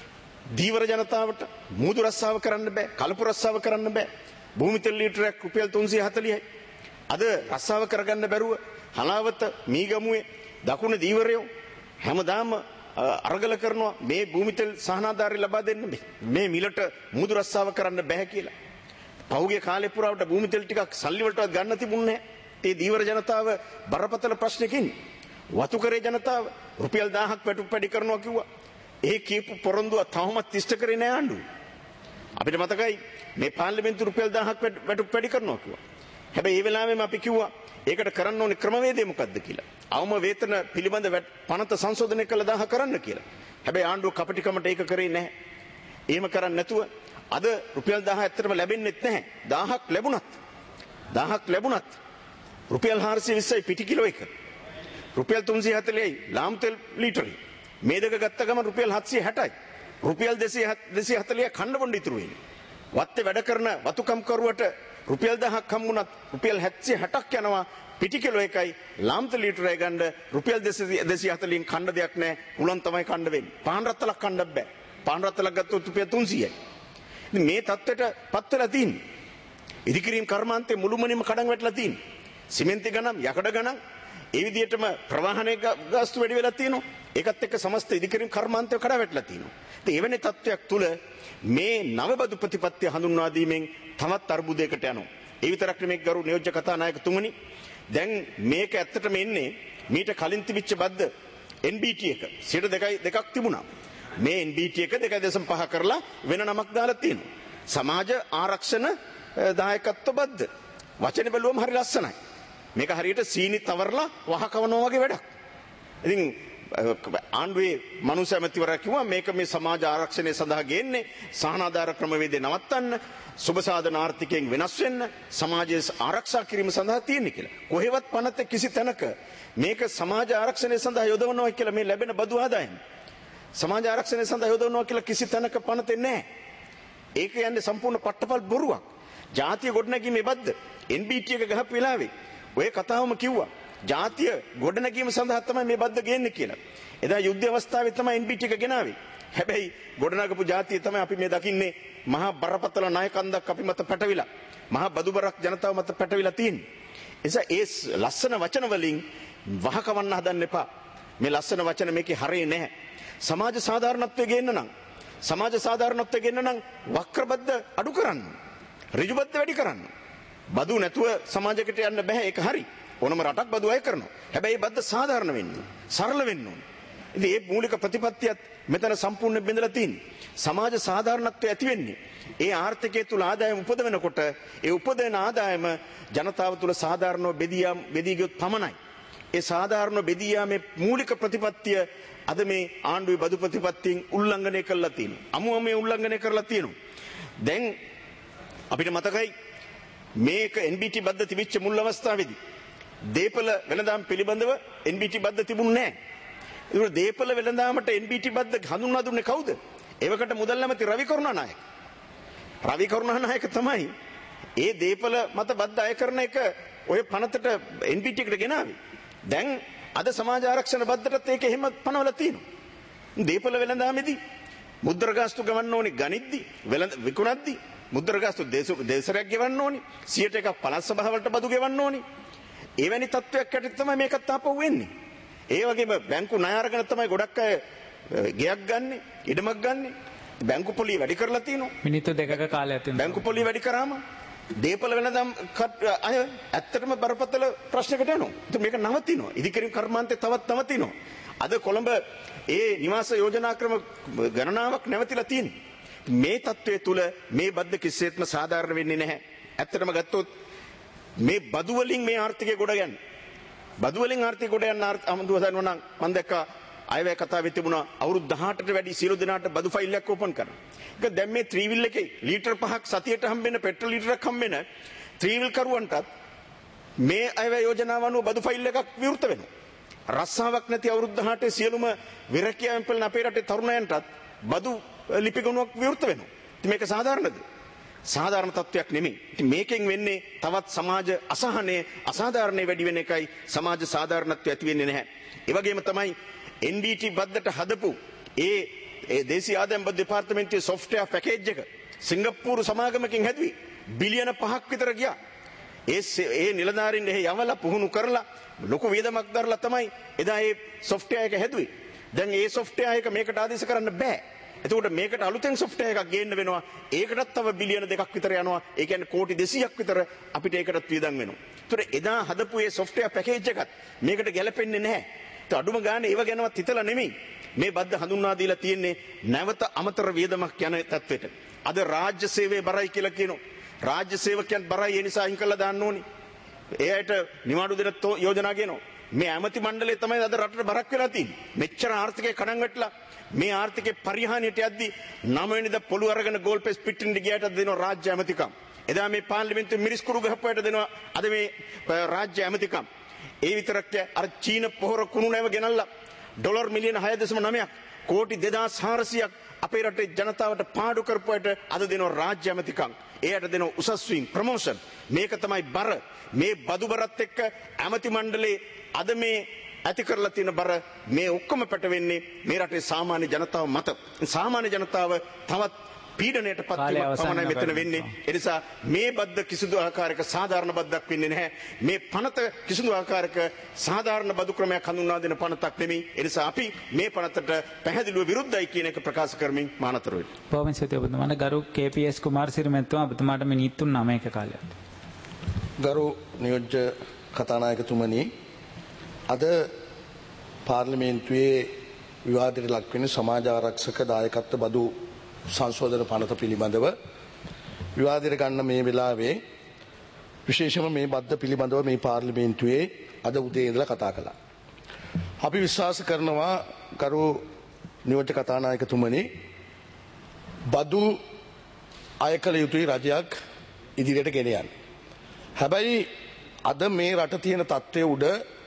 දීවර ජනතාවට මූදු රස්සාව කරන්න බෑ, කලපු රස්සාව කරන්න බෑ. භූමි තෙල් ලීටරයක් රුපියල් තුන්සිය හතලිහයි. අද රස්සාව කරගන්න බැරුව හලාවත මීගමුවේ දකුණ දීවරයෝ හැමදාම අරගල කරනවා මේ භූමි තෙල් සහනාධාරය ලබා දෙන්න මේ මිලට මූදු රස්සාව කරන්න බෑ කියලා. පහුගිය කාලේ පුරාවට භූමි තෙල් ටිකක් සල්ලි වලටවත් ගන්න තිබුණේ නැහැ. ඒ දීවර ජනතාව බරපතල ප්‍රශ්නකින් වතුකරේ ජනතාව රුපියල් දහයක් වැටුප් වැඩි කරනවා කිව්වා. ඒ කියපු පොරොන්දුව තවමත් ඉෂ්ට කරේ නැහැ ආණ්ඩුව. අපිට මතකයි මේ පාර්ලිමේන්තු රුපියල් දහයක් වැටුප් වැඩි කරනවා කිව්වා. හැබැයි ඒ වෙලාවෙම අපි කිව්වා ඒකට කරන්න ඕනේ ක්‍රමවේදය මොකක්ද කියලා. අවම වේතන පිළිබඳ පනත සංශෝධනය කළ දහ කරන්න කියලා. හැබැයි ආණ්ඩුව කපටිකමට ඒක කරේ නැහැ. එහෙම කරන්නේ නැතුව අද රුපියල් දහ ඇත්තටම ලැබෙන්නේ නැහැ. දහයක් ලැබුණත් දහයක් ලැබුණත් රුපියල් හාරසිය විස්සයි පිටි කිලෝ එක. රුපියල් තුන්සිය හතලිහයි ලාම් තෙල් ලීටරේ. මේ දෙක ගත්ත ගමන් රුපියල් හත්සිය හැටයි. රුපියල් දෙසිය හතලිහ කන්න බොන්න ඉතුරු වෙන්නේ. වත්තේ වැඩ කරන වතුකම් කරුවට රුපියල් දහයක් හම්බුණත් රුපියල් හත්සිය හැටක් යනවා පිටි කිලෝ එකයි ලාම් තෙල් ලීටරය ගන්න රුපියල් දෙසිය හතලිහෙන් කන්න දෙයක් නැහැ. උලන් තමයි කන්න වෙන්නේ. පාන් රත්තලක් කන්න බෑ. පාන් රත්තලක් ගත්තොත් රුපියල් තුන්සියයි. මේ තත්ත්වයට පත් වෙලා තින්නේ. ඉදිකිරීම් කර්මාන්තයේ මුළුමනින්ම කඩන් වැටලා තියෙනවා. සිමෙන්ති ගණන්, යකඩ ගණන්, ඒ විදිහටම ප්‍රවාහනයේ ගාස්තු වැඩි වෙලා තියෙනවා. ඒකත් එක්ක සමස්ත ඉදිකිරීම් කර්මාන්තය කඩ වැටලා තියෙනවා. ඉතින් එවැනි තත්ත්වයක් තුල මේ නවබදු ප්‍රතිපත්තිය හඳුන්වා දීමෙන් තවත් අර්බුදයකට යනවා. ඒ විතරක් නෙමෙයි ගරු නියෝජ්‍ය කතානායකතුමනි, දැන් මේක ඇත්තටම එන්නේ මීට කලින් තිබිච්ච බද්ද එන් බී ටී එක සියයට දෙකක් තිබුණා. මේ එන් බී ටී එක දෙකයි දශම පහ කරලා වෙන නමක් දාලා තියෙනවා. සමාජ ආරක්ෂණ දායකත්ව බද්ද. වචනේ බැලුවම හරි ලස්සනයි. මේක හරියට සීනි තවරලා වහ කවනවා වගේ වැඩක්. ඉතින් ආණ්ඩුවේ මනුස්ස ඇමතිවරයා කිව්වා මේක මේ සමාජ ආරක්ෂණය සඳහා ගේන්නේ සහනාධාර ක්‍රමවේදය නවත්තන්න, සුබ සාධන ආර්ථිකයෙන් වෙනස් වෙන්න, සමාජයේ ආරක්ෂා කිරීම සඳහා තියෙන්නේ කියලා. කොහෙවත් පනත කිසි තැනක මේක සමාජ ආරක්ෂණය සඳහා යොදවනවා කියලා මේ ලැබෙන බදු ආදායම සමාජ ආරක්ෂණය සඳහා යොදවනවා කියලා කිසි තැනක පනතේ නැහැ. ඒක යන්නේ සම්පූර්ණ පට්ටපල් බොරුවක්. ජාතිය ගොඩනැගීමේ බද්ද එන් බී ටී එක ගහපු වෙලාවේ ඔය කතාවම කිව්වා. ජාතිය ගොඩනැගීම සඳහා තමයි මේ බද්ද ගේන්නේ කියලා. එදා යුද්ධ අවස්ථාවේ තමයි එන් බී ටී එක ගෙනාවේ. හැබැයි ගොඩනගපු ජාතිය තමයි අපි මේ දකින්නේ මහා බරපතල ණයකන්දක් අපි මත පැටවිලා. මහා බදුබරක් ජනතාව මත පැටවිලා තියෙන්නේ. එසා ඒ ලස්සන වචන වලින් වහකවන්න හදන්න එපා. මේ ලස්සන වචන මේකේ හරේ නැහැ. සමාජ සාධාරණත්වය ගේන්න නම් සමාජ සාධාරණත්වය ගේන්න නම් වක්‍රබද්ද අඩු කරන්න. ඍජුබද්ද වැඩි කරන්න. බදු නැතුව සමාජයකට යන්න බෑ. ඒක හරි. ඕනම රටක් බදු අය කරනවා. හැබැයි මේ බද්ද සාධාරණ වෙන්න ඕන. සරල වෙන්න ඕන. ඉතින් මේ මූලික ප්‍රතිපත්තියත් මෙතන සම්පූර්ණ බෙදලා තියෙන්නේ. සමාජ සාධාරණත්වය ඇති වෙන්නේ ඒ ආර්ථිකය තුල ආදායම උපදවනකොට ඒ උපදවන ආදායම ජනතාව තුල සාධාරණව බෙදියා බෙදී ගියොත් පමණයි. ඒ සාධාරණ බෙදී යාමේ මූලික ප්‍රතිපත්තිය අද මේ ආණ්ඩුවේ බදු ප්‍රතිපත්තියෙන් උල්ලංඝනය කරලා තියෙනවා. අමුමේ උල්ලංඝනය කරලා තියෙනවා. දැන් අපිට මතකයි මේක එන් බී ටී බද්ද තිබිච්ච මුල් අවස්ථාවේදී දීපල වෙළඳාම් පිළිබඳව එන් බී ටී බද්ද තිබුණේ නැහැ. ඒක දීපල වෙළඳාමට එන් බී ටී බද්ද හඳුන්වා දුන්නේ කවුද? ඒවකට මුදල් ඇමති රවි කරුණානායක. රවි කරුණානායක තමයි ඒ දීපල මත බද්ද අය කරන එක ඔය පනතට එන් බී ටී එකට ගෙනාවේ. දැන් අද සමාජ ආරක්ෂණ බද්දටත් ඒක එහෙම පනවලා තියෙනවා. දීපල වෙළඳාමේදී මුද්‍රා ගාස්තු ගවන්න ඕනි ගනිද්දි වෙළඳ විකුණද්දි මුද්‍රා ගාස්තු දේශරයක් ගෙවන්න ඕනි සියයට එකක් පළාත් සභාව වලට බදු ගෙවන්න ඕනි. එවැනි තත්වයක් යටතේ තමයි මේකත් ආපහු වෙන්නේ. ඒ වගේම බැංකු ණය අරගෙන තමයි ගොඩක් අය ගෙයක් ගන්නෙ, ඉඩමක් ගන්නෙ. බැංකු පොලිය වැඩි කරලා තියෙනවා. මිනිත්තු දෙකක කාලයක් තියෙනවා. බැංකු පොලිය වැඩි කරාම දීපල වෙනදම් අය ඇත්තටම බරපතල ප්‍රශ්නකට යනවා. ඒත් මේක නවතිනවා. ඉදිකිරීම් කර්මාන්තේ තවත් නවතිනවා. අද කොළඹ ඒ නිවාස යෝජනා ක්‍රම ගණනාවක් නැවතිලා තියෙනවා. මේ තත්වයේ තුල මේ බද්ද කිසිසේත්ම සාධාරණ වෙන්නේ නැහැ. ඇත්තටම ගත්තොත් මේ බදු වලින් මේ ආර්ථිකය ගොඩ ගන්න. බදු වලින් ආර්ථිකය ගොඩ යන අමුදුව දන්නවා නම් මම දැක්කා අයවැය කතාවේ තිබුණා අවුරුදු දහඅටට වැඩි සියලු දෙනාට බදු ෆයිල් එකක් ඕපන් කරනවා. ඒක දැන් මේ ත්‍රිවිල් එකේ ලීටර් පහක් සතියට හම්බෙන පෙට්‍රල් ලීටරයක් හම්බෙන ත්‍රිවිල් කරුවන්ටත් මේ අයවැය යෝජනාව අනුව බදු ෆයිල් එකක් විවෘත වෙනවා. රස්සාවක් නැති අවුරුදු දහඅටේ සියලුම විරකියාවෙන් පෙළෙන අපේ රටේ තරුණයන්ටත් බදු ලිපි ගණුවක් විවෘත වෙනවා. ඉතින් මේක සාධාරණද? සාධාරණ තත්වයක් නෙමෙයි. ඉතින් මේකෙන් වෙන්නේ තවත් සමාජ අසහනයේ අසාධාරණේ වැඩි වෙන එකයි. සමාජ සාධාරණත්වය ඇති වෙන්නේ නැහැ. ඒ වගේම තමයි එන් බී ටී බද්දට හදපු ඒ ඒ දේශීය ආදායම් බද්ද දෙපාර්තමේන්තුවේ සොෆ්ට්වෙයාර් පැකේජ් එක සිංගප්පූරු සමාගමකින් හැදුවේ බිලියන පහක් විතර ගියා. ඒ ඒ නිලධාරීන් එහි යවලා පුහුණු කරලා ලොකු වියදමක් දරලා තමයි එදා ඒ සොෆ්ට්වෙයාර් එක හැදුවේ. දැන් ඒ සොෆ්ට්වෙයාර් එක මේකට ආදේශ කරන්න බෑ. එතකොට මේකට අලුතෙන් සොෆ්ට්වෙයාර් එකක් ගේන්න වෙනවා. ඒකටත් තව බිලියන දෙකක් විතර යනවා. ඒ කියන්නේ කෝටි දෙසීයක් විතර අපිට ඒකටත් වියදම් වෙනවා. ඒතකොට එදා හදපු ඒ සොෆ්ට්වෙයාර් පැකේජ් එකත් මේකට ගැලපෙන්නේ නැහැ. ඒත් අඩුම ගානේ ඒව ගැනවත් හිතලා නෙමෙයි මේ බද්ද හඳුන්වා දීලා තියෙන්නේ නැවත අමතර වියදමක් යන තත්වෙට. අද රාජ්‍ය සේවයේ බරයි කියලා කියනවා. රාජ්‍ය සේවකයන් බරයි ඒ නිසා අයින් කළා දාන්න ඕනි. ඒ ඇයිට නිවාඩු දෙන යෝජනා කියනවා. මේ ඇමති මණ්ඩලය තමයි අද රටට බරක් වෙලා තියෙන්නේ. මෙච්චර ආර්ථිකය කඩන් වැටලා මේ ආර්ථිකේ පරිහානියට යද්දී නව වෙනිදා පොළු අරගෙන ගෝල් පෙස් පිටින් ගියාට දෙනවා රාජ්‍ය ඇමතිකම්. එදා මේ පාර්ලිමේන්තුවේ මිරිස් කුරු ගහපුවාට දෙනවා අද මේ රාජ්‍ය ඇමතිකම්. ඒ විතරක් අර චීන පොහොර කුණු නැව ගෙනල්ලා ඩොලර් මිලියන හය දශම නවයක් කෝටි දෙදාස් හාරසියක් අපේ රටේ ජනතාවට පාඩු කරපුවාට අද දෙනවා රාජ්‍ය ඇමතිකම්. එයට දෙනවා උසස් වීම් ප්‍රොමෝෂන්. මේක තමයි බර. මේ බදු බරත් එක්ක ඇමති මණ්ඩලේ අද මේ ඇති කරලා තියෙන බර මේ ඔක්කොම පැටවෙන්නේ මේ රටේ සාමාන්‍ය ජනතාව මත. සාමාන්‍ය ජනතාව තවත් පීඩනයට පත් කාලය වීමක් අවසන් පමණයි මෙතන කරන්න වෙන්නේ. පුළුවන්. ඒ නිසා මේ බද්ද කිසිදු ආකාරයක සාධාරණ බද්දක් වෙන්නේ නැහැ. මේ පනත කිසිදු ආකාරයක සාධාරණ බදු ක්‍රමයක් හඳුන්වා දෙන පනතක් නෙමෙයි. ඒ නිසා අපි මේ පනතට පැහැදිලිව විරුද්ධයි කියන එක ප්‍රකාශ කරමින් මානතර වෙනවා. බොහොම ස්තුතියි ඔබතුමාට. ගරු කේ.පී.එස්. කුමාරසිරි මැතිතුමා ඔබතුමාට මිනිත්තු තුනක කාලයක්. ගරු නියෝජ්‍ය කතානායකතුමනි, අද පාර්ලිමේන්තුවේ විවාදයට ලක්වෙන සමාජ ආරක්ෂක දායකත්ව බදු සංශෝධන පනත පිළිබඳව විවාදයට ගන්න මේ වෙලාවේ විශේෂම මේ බද්ද පිළිබඳව මේ පාර්ලිමේන්තුවේ අද උදේ ඉඳලා කතා කළා. අපි විශ්වාස කරනවා ගරු නියෝජ්‍ය කතානායකතුමනි, බදු අය කළ යුතුයි රජයක් ඉදිරියට ගෙන යන්න. හැබැයි අද මේ රට තියෙන තත්ත්වය උඩ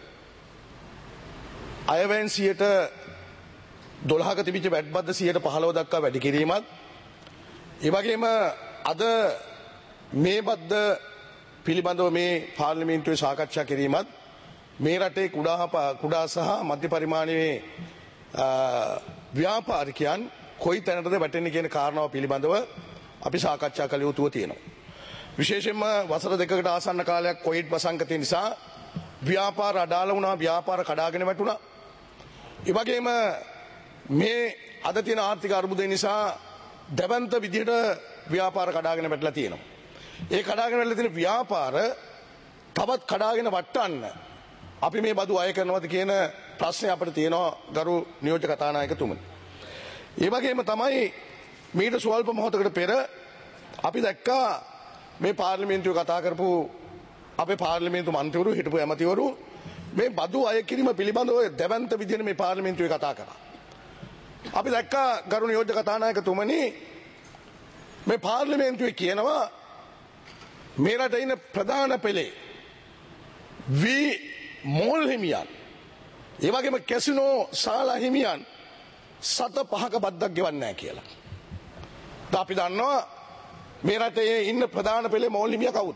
අයවැයෙන් සියයට දොළහක තිබිච්ච වැට් බද්ද සියයට පහළොව දක්වා වැඩි කිරීමත්, ඒ වගේම අද මේ බද්ද පිළිබඳව මේ පාර්ලිමේන්තුවේ සාකච්ඡා කිරීමත් මේ රටේ කුඩා කුඩා සහ මධ්‍ය පරිමාණයේ ව්‍යාපාරිකයන් කොයි තැනටද වැටෙන්නේ කියන කාරණාව පිළිබඳව අපි සාකච්ඡා කළ යුතුව තියෙනවා. විශේෂයෙන්ම වසර දෙකකට ආසන්න කාලයක් කොවිඩ් වසංගතය නිසා ව්‍යාපාර අඩාල වුණා, ව්‍යාපාර කඩාගෙන වැටුණා. ඒ වගේම මේ අද තියෙන ආර්ථික අර්බුදය නිසා දැවන්ත විදිහට ව්‍යාපාර කඩාගෙන වැටලා තියෙනවා. ඒ කඩාගෙන වැටලා තියෙන ව්‍යාපාර තවත් කඩාගෙන වටන්න අපි මේ බදු අය කරනවද කියන ප්‍රශ්නය අපිට තියෙනවා ගරු නියෝජ්‍ය කතානායකතුමනි. ඒ වගේම තමයි මීට සුවල්ප මොහොතකට පෙර අපි දැක්කා මේ පාර්ලිමේන්තුවේ කතා කරපු අපේ පාර්ලිමේන්තු මන්ත්‍රීවරු, හිටපු ඇමතිවරු මේ බදු අය කිරීම පිළිබඳව දැවන්ත විදිහට මේ පාර්ලිමේන්තුවේ කතා කරා. අපි දැක්කා ගරු නියෝජ්‍ය කතානායකතුමනි, මේ පාර්ලිමේන්තුවේ කියනවා මේ රටේ ඉන්න ප්‍රධාන පෙළේ වී මෝල් හිමියන්, ඒ වගේම කැසිනෝ ශාලා හිමියන් සත පහක බද්දක් ගෙවන්නේ නැහැ කියලා. අපි දන්නවා මේ රටේ ඉන්න ප්‍රධාන පෙළේ මෝල් හිමියා කවුද?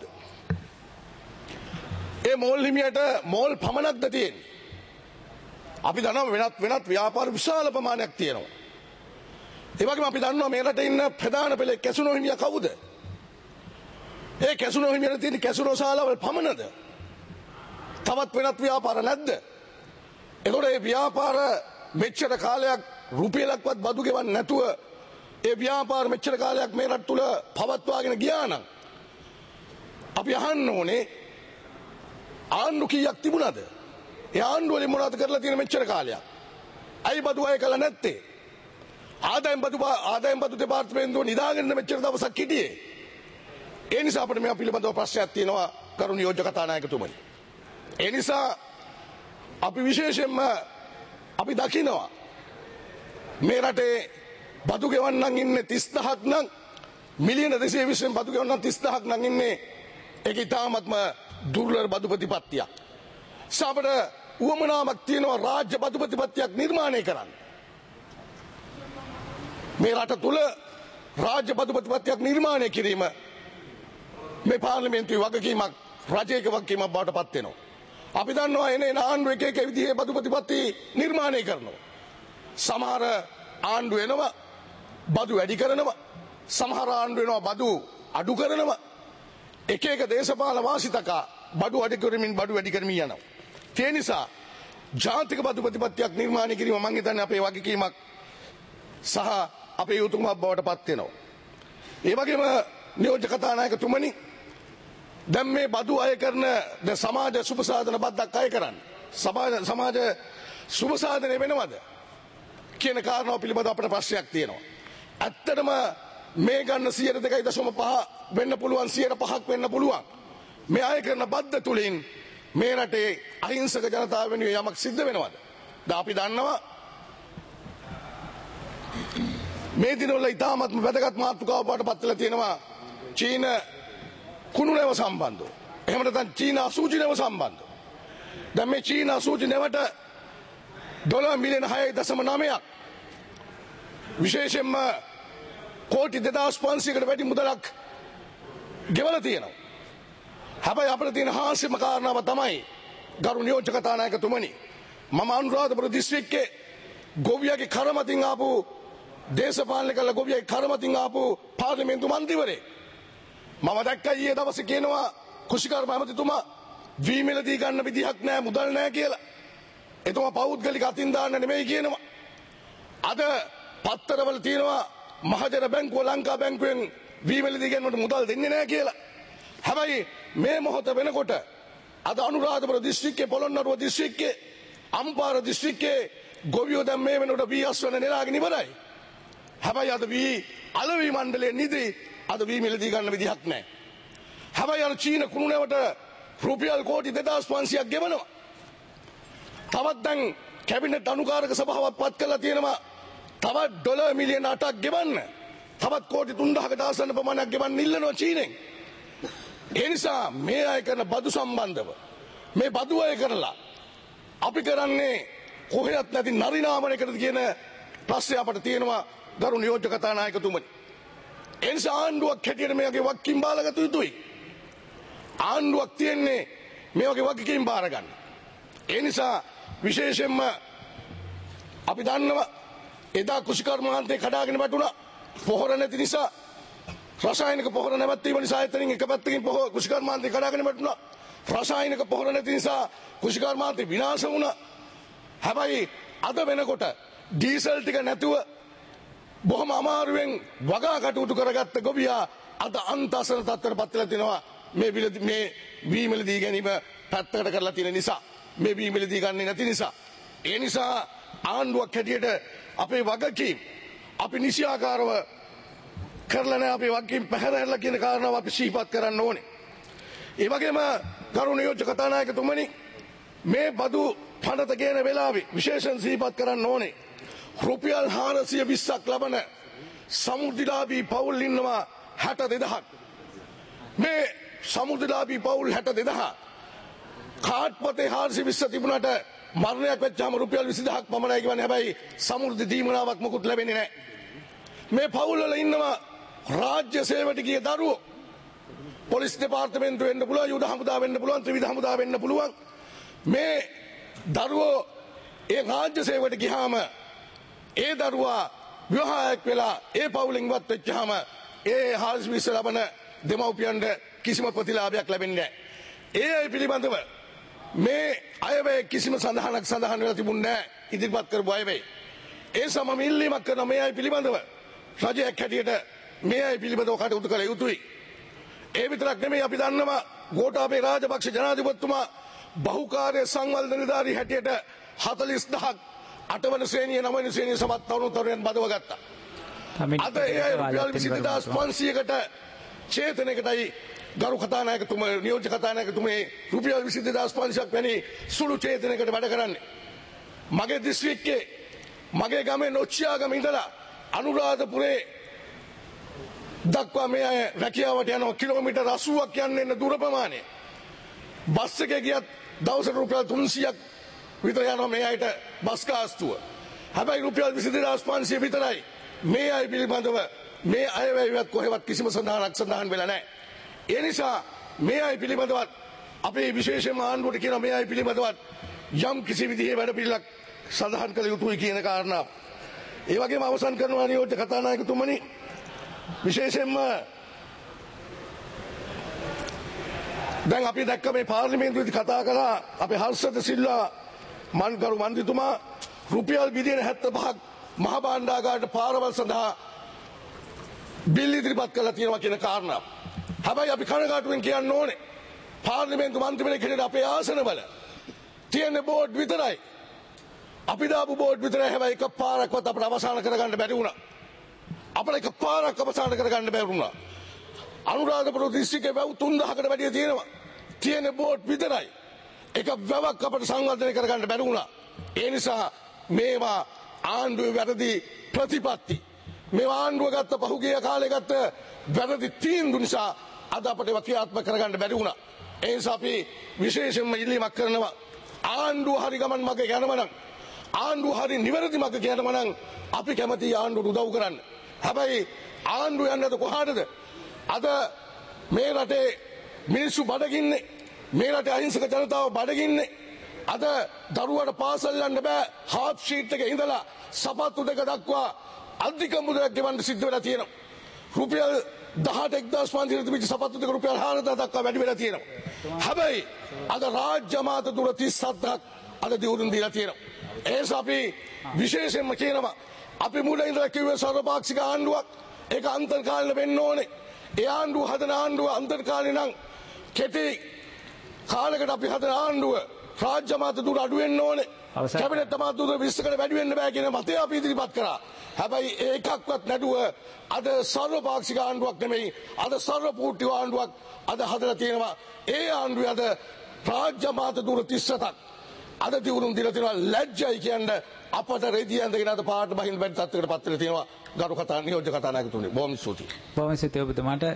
ඒ මෝල් හිමියට මෝල් පමණක්ද තියෙන්නේ? අපි දන්නවා වෙනත් වෙනත් ව්‍යාපාර විශාල ප්‍රමාණයක් තියෙනවා. ඒ වගේම අපි දන්නවා මේ රටේ ඉන්න ප්‍රධාන පෙළේ කැසිනෝ හිමියා කවුද? ඒ කැසිනෝ හිමියට තියෙන කැසිනෝ ශාලාවල පමණද? තවත් වෙනත් ව්‍යාපාර නැද්ද? එතකොට මේ ව්‍යාපාර මෙච්චර කාලයක් රුපියලක්වත් බදු ගෙවන්නේ නැතුව ඒ ව්‍යාපාර මෙච්චර කාලයක් මේ රට තුල පවත්වාගෙන ගියා නම් අපි අහන්න ඕනේ ආණ්ඩු කීයක් තිබුණාද? ඒ ආණ්ඩු වලින් මොනවද කරලා තියෙන මෙච්චර කාලයක්? අයි බදු අය කළා නැත්තේ? ආදායම් බදු ආදායම් බදු දෙපාර්තමේන්තුව නිදාගෙන මෙච්චර දවසක් හිටියේ. ඒ නිසා අපිට මේ පිළිබඳව ප්‍රශ්නයක් තියෙනවා කරු නියෝජ්‍ය කතානායකතුමනි. ඒ නිසා අපි විශේෂයෙන්ම අපි දකිනවා මේ රටේ බදු ගෙවන්නන් ඉන්නේ තිස් දහයක් නම් මිලියන දෙසිය විස්සෙන් බදු ගෙවන්නන් තිස් දහයක් නම් ඉන්නේ ඒක ඉතාමත්ම දුර්ලභ බදු ප්‍රතිපත්තියක්. සාපට උවමනාවක් තියෙනවා රාජ්‍ය බදු ප්‍රතිපත්තියක් නිර්මාණය කරන්න. මේ රට තුල රාජ්‍ය බදු ප්‍රතිපත්තියක් නිර්මාණය කිරීම මේ පාර්ලිමේන්තුවේ වගකීමක්, රජයක වගකීමක් බවට පත් වෙනවා. අපි දන්නවා එනේ ආණ්ඩුව එක එක විදිහේ බදු ප්‍රතිපත්ති නිර්මාණය කරනවා. සමහර ආණ්ඩු වෙනවා බදු වැඩි කරනවා, සමහර ආණ්ඩු වෙනවා බදු අඩු කරනවා. එක එක දේශපාලන වාසිතකා බදු අඩු කරමින් බදු වැඩි කරමින් යනවා. ඒ නිසා ජාතික බදු ප්‍රතිපත්තියක් නිර්මාණය කිරීම මම හිතන්නේ අපේ වගකීමක් සහ අපේ යුතුයකමක් බවට පත් වෙනවා. ඒ වගේම නියෝජ්‍ය කතානායකතුමනි, දැන් මේ බදු අය කරන ද සමාජ සුබසාධන බද්දක් අය කරන්න සමාජ සමාජ සුබසාධනය වෙනවද කියන කාරණාව පිළිබඳව අපිට ප්‍රශ්නයක් තියෙනවා. ඇත්තටම මේ ගන්න සියයට දෙකයි දශම පහ වෙන්න පුළුවන්, සියයට පහක් වෙන්න පුළුවන්. මේ අය කරන බද්ද තුලින් මේ රටේ අහිංසක ජනතාව වෙනුවෙන් යමක් සිද්ධ වෙනවද? දැන් අපි දන්නවා මේ දිනවල ඉතාමත්ම වැදගත් මාතෘකාවක් බවට පත් වෙලා තියෙනවා චීන කුණු නැව සම්බන්ධව. එහෙම නැත්නම් චීන අසූචි නැව සම්බන්ධව. දැන් මේ චීන අසූචි නැවට ඩොලර් මිලියන හයයි දශම නවයක් විශේෂයෙන්ම කෝටි දෙදාස් පන්සියයකට වැඩි මුදලක් ගෙවලා තියෙනවා. හැබැයි අපිට තියෙන හාස්‍යම කාරණාව තමයි ගරු නියෝජ්‍ය කතානායකතුමනි, මම අනුරාධපුර දිස්ත්‍රික්කයේ ගොවියගේ කරමතින් ආපු දේශපාලන කළ ගොවියෙක් කරමතින් ආපු පාර්ලිමේන්තු මන්ත්‍රීවරයෙක්. මම දැක්කා ඊයේ දවසේ කියනවා කුෂිකර්ම ඇමතිතුමා වීමෙලදී ගන්න විදිහක් නැහැ මුදල් නැහැ කියලා. එතුමා පෞද්ගලික අතින් දාන්න නෙමෙයි කියනවා. අද පත්තරවල තියෙනවා මහජන බැංකුව ලංකා බැංකුවෙන් වීමෙලදී ගන්නට මුදල් දෙන්නේ නැහැ කියලා. හැබැයි මේ මොහොත වෙනකොට අද අනුරාධපුර දිස්ත්‍රික්කයේ පොළොන්නරුව දිස්ත්‍රික්කයේ අම්පාර දිස්ත්‍රික්කයේ ගොවියෝ දැන් මේ වෙනකොට වී අස්වැන්න නෙලාගෙන ඉවරයි. හැබැයි අද වී අලවි මණ්ඩලයේ නිදි අද වී මිලදී ගන්න විදිහක් නැහැ. හැබැයි අර චීන කුණු නැවට රුපියල් කෝටි දෙදාස් පන්සියයක් ගෙවනවා. තවත් දැන් කැබිනට් අනුකාරක සභාවක් පත් කරලා තියෙනවා. තවත් ඩොලර් මිලියන අටක් ගෙවන්න. තවත් කෝටි තුන්දහකට ආසන්න ප්‍රමාණයක් ගෙවන්න ඉල්ලනවා චීනෙන්. ඒ නිසා මේ අය කරන බදු සම්බන්ධව මේ බදු අය කරලා අපි කරන්නේ කොහෙවත් නැති නරිනාමනයකටද කියන ප්‍රශ්නය අපට තියෙනවා ගරු නියෝජ්‍ය කතානායකතුමනි. ඒ නිසා ආණ්ඩුවක් හැටියට මේ වගේ වක්කීම් බාරගත යුතුයි. ආණ්ඩුවක් තියෙන්නේ මේ වගේ වගකීම් බාර ගන්න. ඒ නිසා විශේෂයෙන්ම අපි දන්නවා එදා කුෂිකර්මාන්තේ කඩාගෙන වැටුණා. පොහොර නැති නිසා රසායනික පොහොර නැවැත්වීම නිසා එතනින් එක පැත්තකින් පොහොර කුෂිකර්මාන්තේ කඩාගෙන වැටුණා. රසායනික පොහොර නැති නිසා කුෂිකර්මාන්තේ විනාශ වුණා. හැබැයි අද වෙනකොට ඩීසල් ටික නැතුව බොහොම අමාරුවෙන් වගා කටයුතු කරගත්ත ගොවියා අද අන්තසන තත්ත්වයට පත් වෙලා තිනවා. මේ මේ වී මිලදී ගැනීම පැත්තකට කරලා තියෙන නිසා මේ වී මිලදී ගන්නේ නැති නිසා. ඒ නිසා ආණ්ඩුවක් හැටියට අපේ වගකීම් අපි නිසියාකාරව කරලා නැහැ. අපේ වගකීම් පැහැරලා කියන කාරණාව අපි සිහිපත් කරන්න ඕනේ. ඒ වගේම ගරු නියෝජ්‍ය කතානායකතුමනි මේ බදු පනත ගේන වෙලාවේ විශේෂයෙන් සිහිපත් කරන්න ඕනේ. රුපියල් හාරසිය විස්සක් ලබන සමුද්‍රලාභී පවුල් ඉන්නවා හැට දෙදහක්. මේ සමුද්‍රලාභී පවුල් හැට දෙදහ කාඩ්පතේ හාරසිය විස්ස තිබුණාට මරණයක් වෙච්චාම රුපියල් විසිදහක් පමණයි කියවනේ. හැබැයි සමුද්‍ර දීමනාවක් මොකුත් ලැබෙන්නේ නැහැ. මේ පවුල් වල ඉන්නවා රාජ්‍ය සේවයට ගිය දරුවෝ. පොලිස් දෙපාර්තමේන්තුව වෙන්න පුළුවන්, යුද හමුදා වෙන්න පුළුවන්, ත්‍රිවිධ හමුදා වෙන්න පුළුවන්. මේ දරුවෝ ඒ රාජ්‍ය සේවයට ගියාම ඒ දරුවා විවාහයක් වෙලා ඒ පවුලෙන් ඉවත් වෙච්චාම ඒ හාරසිය විස්ස ලබන දෙමව්පියන්ට කිසිම ප්‍රතිලාභයක් ලැබෙන්නේ නැහැ. ඒ අය පිළිබඳව මේ අයවැය කිසිම සඳහනක් සඳහන් වෙලා තිබුණේ නැහැ ඉදිරිපත් කරපු අයවැය. ඒ සමම ඉල්ලීමක් කරන මේ අය පිළිබඳව රජයක් හැටියට මේ අය පිළිබඳව කටයුතු කළ යුතුයි. ඒ විතරක් නෙමෙයි අපි දන්නවා ගෝඨාභය රාජපක්ෂ ජනාධිපතිතුමා බහුකාර්ය සංවර්ධන නිලධාරී හැටියට හතළිස් දහසක් අටවන ශ්‍රේණිය නවවන ශ්‍රේණිය සමත් තරුණ තරුණයන් බදව ගත්තා. අද ඒ අය රුපියල් විසි දෙදාස් පන්සියයකට චේතනයකටයි ගරු කතානායකතුමා නියෝජ්‍ය කතානායකතුමේ රුපියල් විසි දෙදාස් පන්සියයක් වැනි සුළු චේතනයකට වැඩ කරන්නේ. මගේ දිස්ත්‍රික්කයේ මගේ ගමේ නොච්චියාගම ඉඳලා අනුරාධපුරේ දක්වා මේ අය රැකියාවට යනවා කිලෝමීටර් අසූවක් යන්න එන්න දුර ප්‍රමාණය. බස් එකේ ගියත් දවසට රුපියල් තුන්සියයක් විතර යනවා මේ අයට බස් ගාස්තුව. හැබැයි රුපියල් විසි දෙදාස් පන්සිය විතරයි මේ අය පිළිබඳව මේ අයවැයවත් කොහෙවත් කිසිම සඳහනක් සඳහන් වෙලා නැහැ. ඒ නිසා මේ අය පිළිබඳවත් අපේ විශේෂයෙන්ම ආණ්ඩුවට කියන මේ අය පිළිබඳවත් යම් කිසි විදිහේ වැඩ පිළිලක් සඳහන් කළ යුතුයි කියන කාරණාව. ඒ වගේම අවසන් කරනවා නියෝජ්‍ය කතානායකතුමනි විශේෂයෙන්ම දැන් අපි දැක්ක මේ පාර්ලිමේන්තුවේදී කතා කළා අපේ හර්ෂද සිල්වා මන්කරු මන්ත්‍රීතුමා රුපියල් බිලියන හැත්තෑපහක් මහ භාණ්ඩාගාරයට පාරවල් සඳහා බිල් ඉදිරිපත් කරලා තියෙනවා කියන කාරණාව. හැබැයි අපි කනගාටුවෙන් කියන්න ඕනේ පාර්ලිමේන්තු මන්ත්‍රීවරයෙක් හැටියට අපේ ආසනවල තියෙන බෝඩ් විතරයි. අපි දාපු බෝඩ් විතරයි. හැබැයි එක පාරක්වත් අපිට අවසන් කරගන්න බැරි වුණා. අපිට එක පාරක් අවසන් කරගන්න බැරි වුණා. අනුරාධපුර දිස්ත්‍රික්කේ වැව් තුන්දහකට වැඩිය තියෙනවා. තියෙන බෝඩ් විතරයි. එක වැවක් අපිට සංවර්ධනය කරගන්න බැරි වුණා. ඒ නිසා මේවා ආණ්ඩුවේ වැරදි ප්‍රතිපත්ති. මේ ආණ්ඩුව ගත්ත පහුගිය කාලේ ගත්ත වැරදි තීන්දුව නිසා අද අපිට ඒවා ක්‍රියාත්මක කරගන්න බැරි වුණා. ඒ නිසා අපි විශේෂයෙන්ම ඉල්ලීමක් කරනවා ආණ්ඩුව හරි ගමන් මග යනවා නම් ආණ්ඩුව හරි නිවැරදි මග යනවා නම් අපි කැමති ආණ්ඩුවට උදව් කරන්න. හැබැයි ආණ්ඩුව යන්නද කොහාටද? අද මේ රටේ මිනිස්සු බඩගින්නේ. මේ රටේ අහිංසක ජනතාව බඩගින්නේ. අද දරුවට පාසල් යන්න බෑ. හාෆ් ෂීට් එකේ ඉඳලා සපත්තු දෙක දක්වා අධික මුදලක් ගෙවන්න සිද්ධ වෙලා තියෙනවා. රුපියල් දහට එක්දාස් පන්සියයට තිබිච්ච සපත්තු දෙක රුපියල් හාරදාස් දක්වා වැඩි වෙලා තියෙනවා. හැබැයි අද රාජ්‍ය අමාත්‍ය දුර තිස් හතක් අද දියුණුව දීලා තියෙනවා. ඒ නිසා අපි විශේෂයෙන්ම කියනවා අපි මුල ඉඳලා කිව්වේ සර්වපාක්ෂික ආණ්ඩුවක් ඒක අන්තර්කාලීන වෙන්න ඕනේ. ඒ ආණ්ඩුව හදන ආණ්ඩුව අන්තර්කාලීන නම් කෙටි කාලයකට අපි හදන ආණ්ඩුව රාජ්‍ය අමාත්‍ය දුර අඩු වෙන්න ඕනේ. කැබිනට් අමාත්‍ය දුර විස්සකට වැඩි වෙන්න බෑ කියන මතය අපි ඉදිරිපත් කරා. හැබැයි ඒකක්වත් නැතුව අද සර්වපාක්ෂික ආණ්ඩුවක් නෙමෙයි අද සර්වපූර්තික ආණ්ඩුවක් අද හදලා තියෙනවා. ඒ ආණ්ඩුවේ අද රාජ්‍ය අමාත්‍ය දුර තිස් හතක් අද දියුණුව දීලා තියෙනවා. ලැජ්ජයි කියන්නේ අපට රෙදි ඇඳගෙන අද පාට බහින්න බැරි තත්ත්වයකට පත් වෙලා තියෙනවා. ගරු කතා නියෝජ්‍ය කතානායකතුමනි බොහොම ස්තුතියි. බොහොම ස්තුතියි ඔබතුමාට.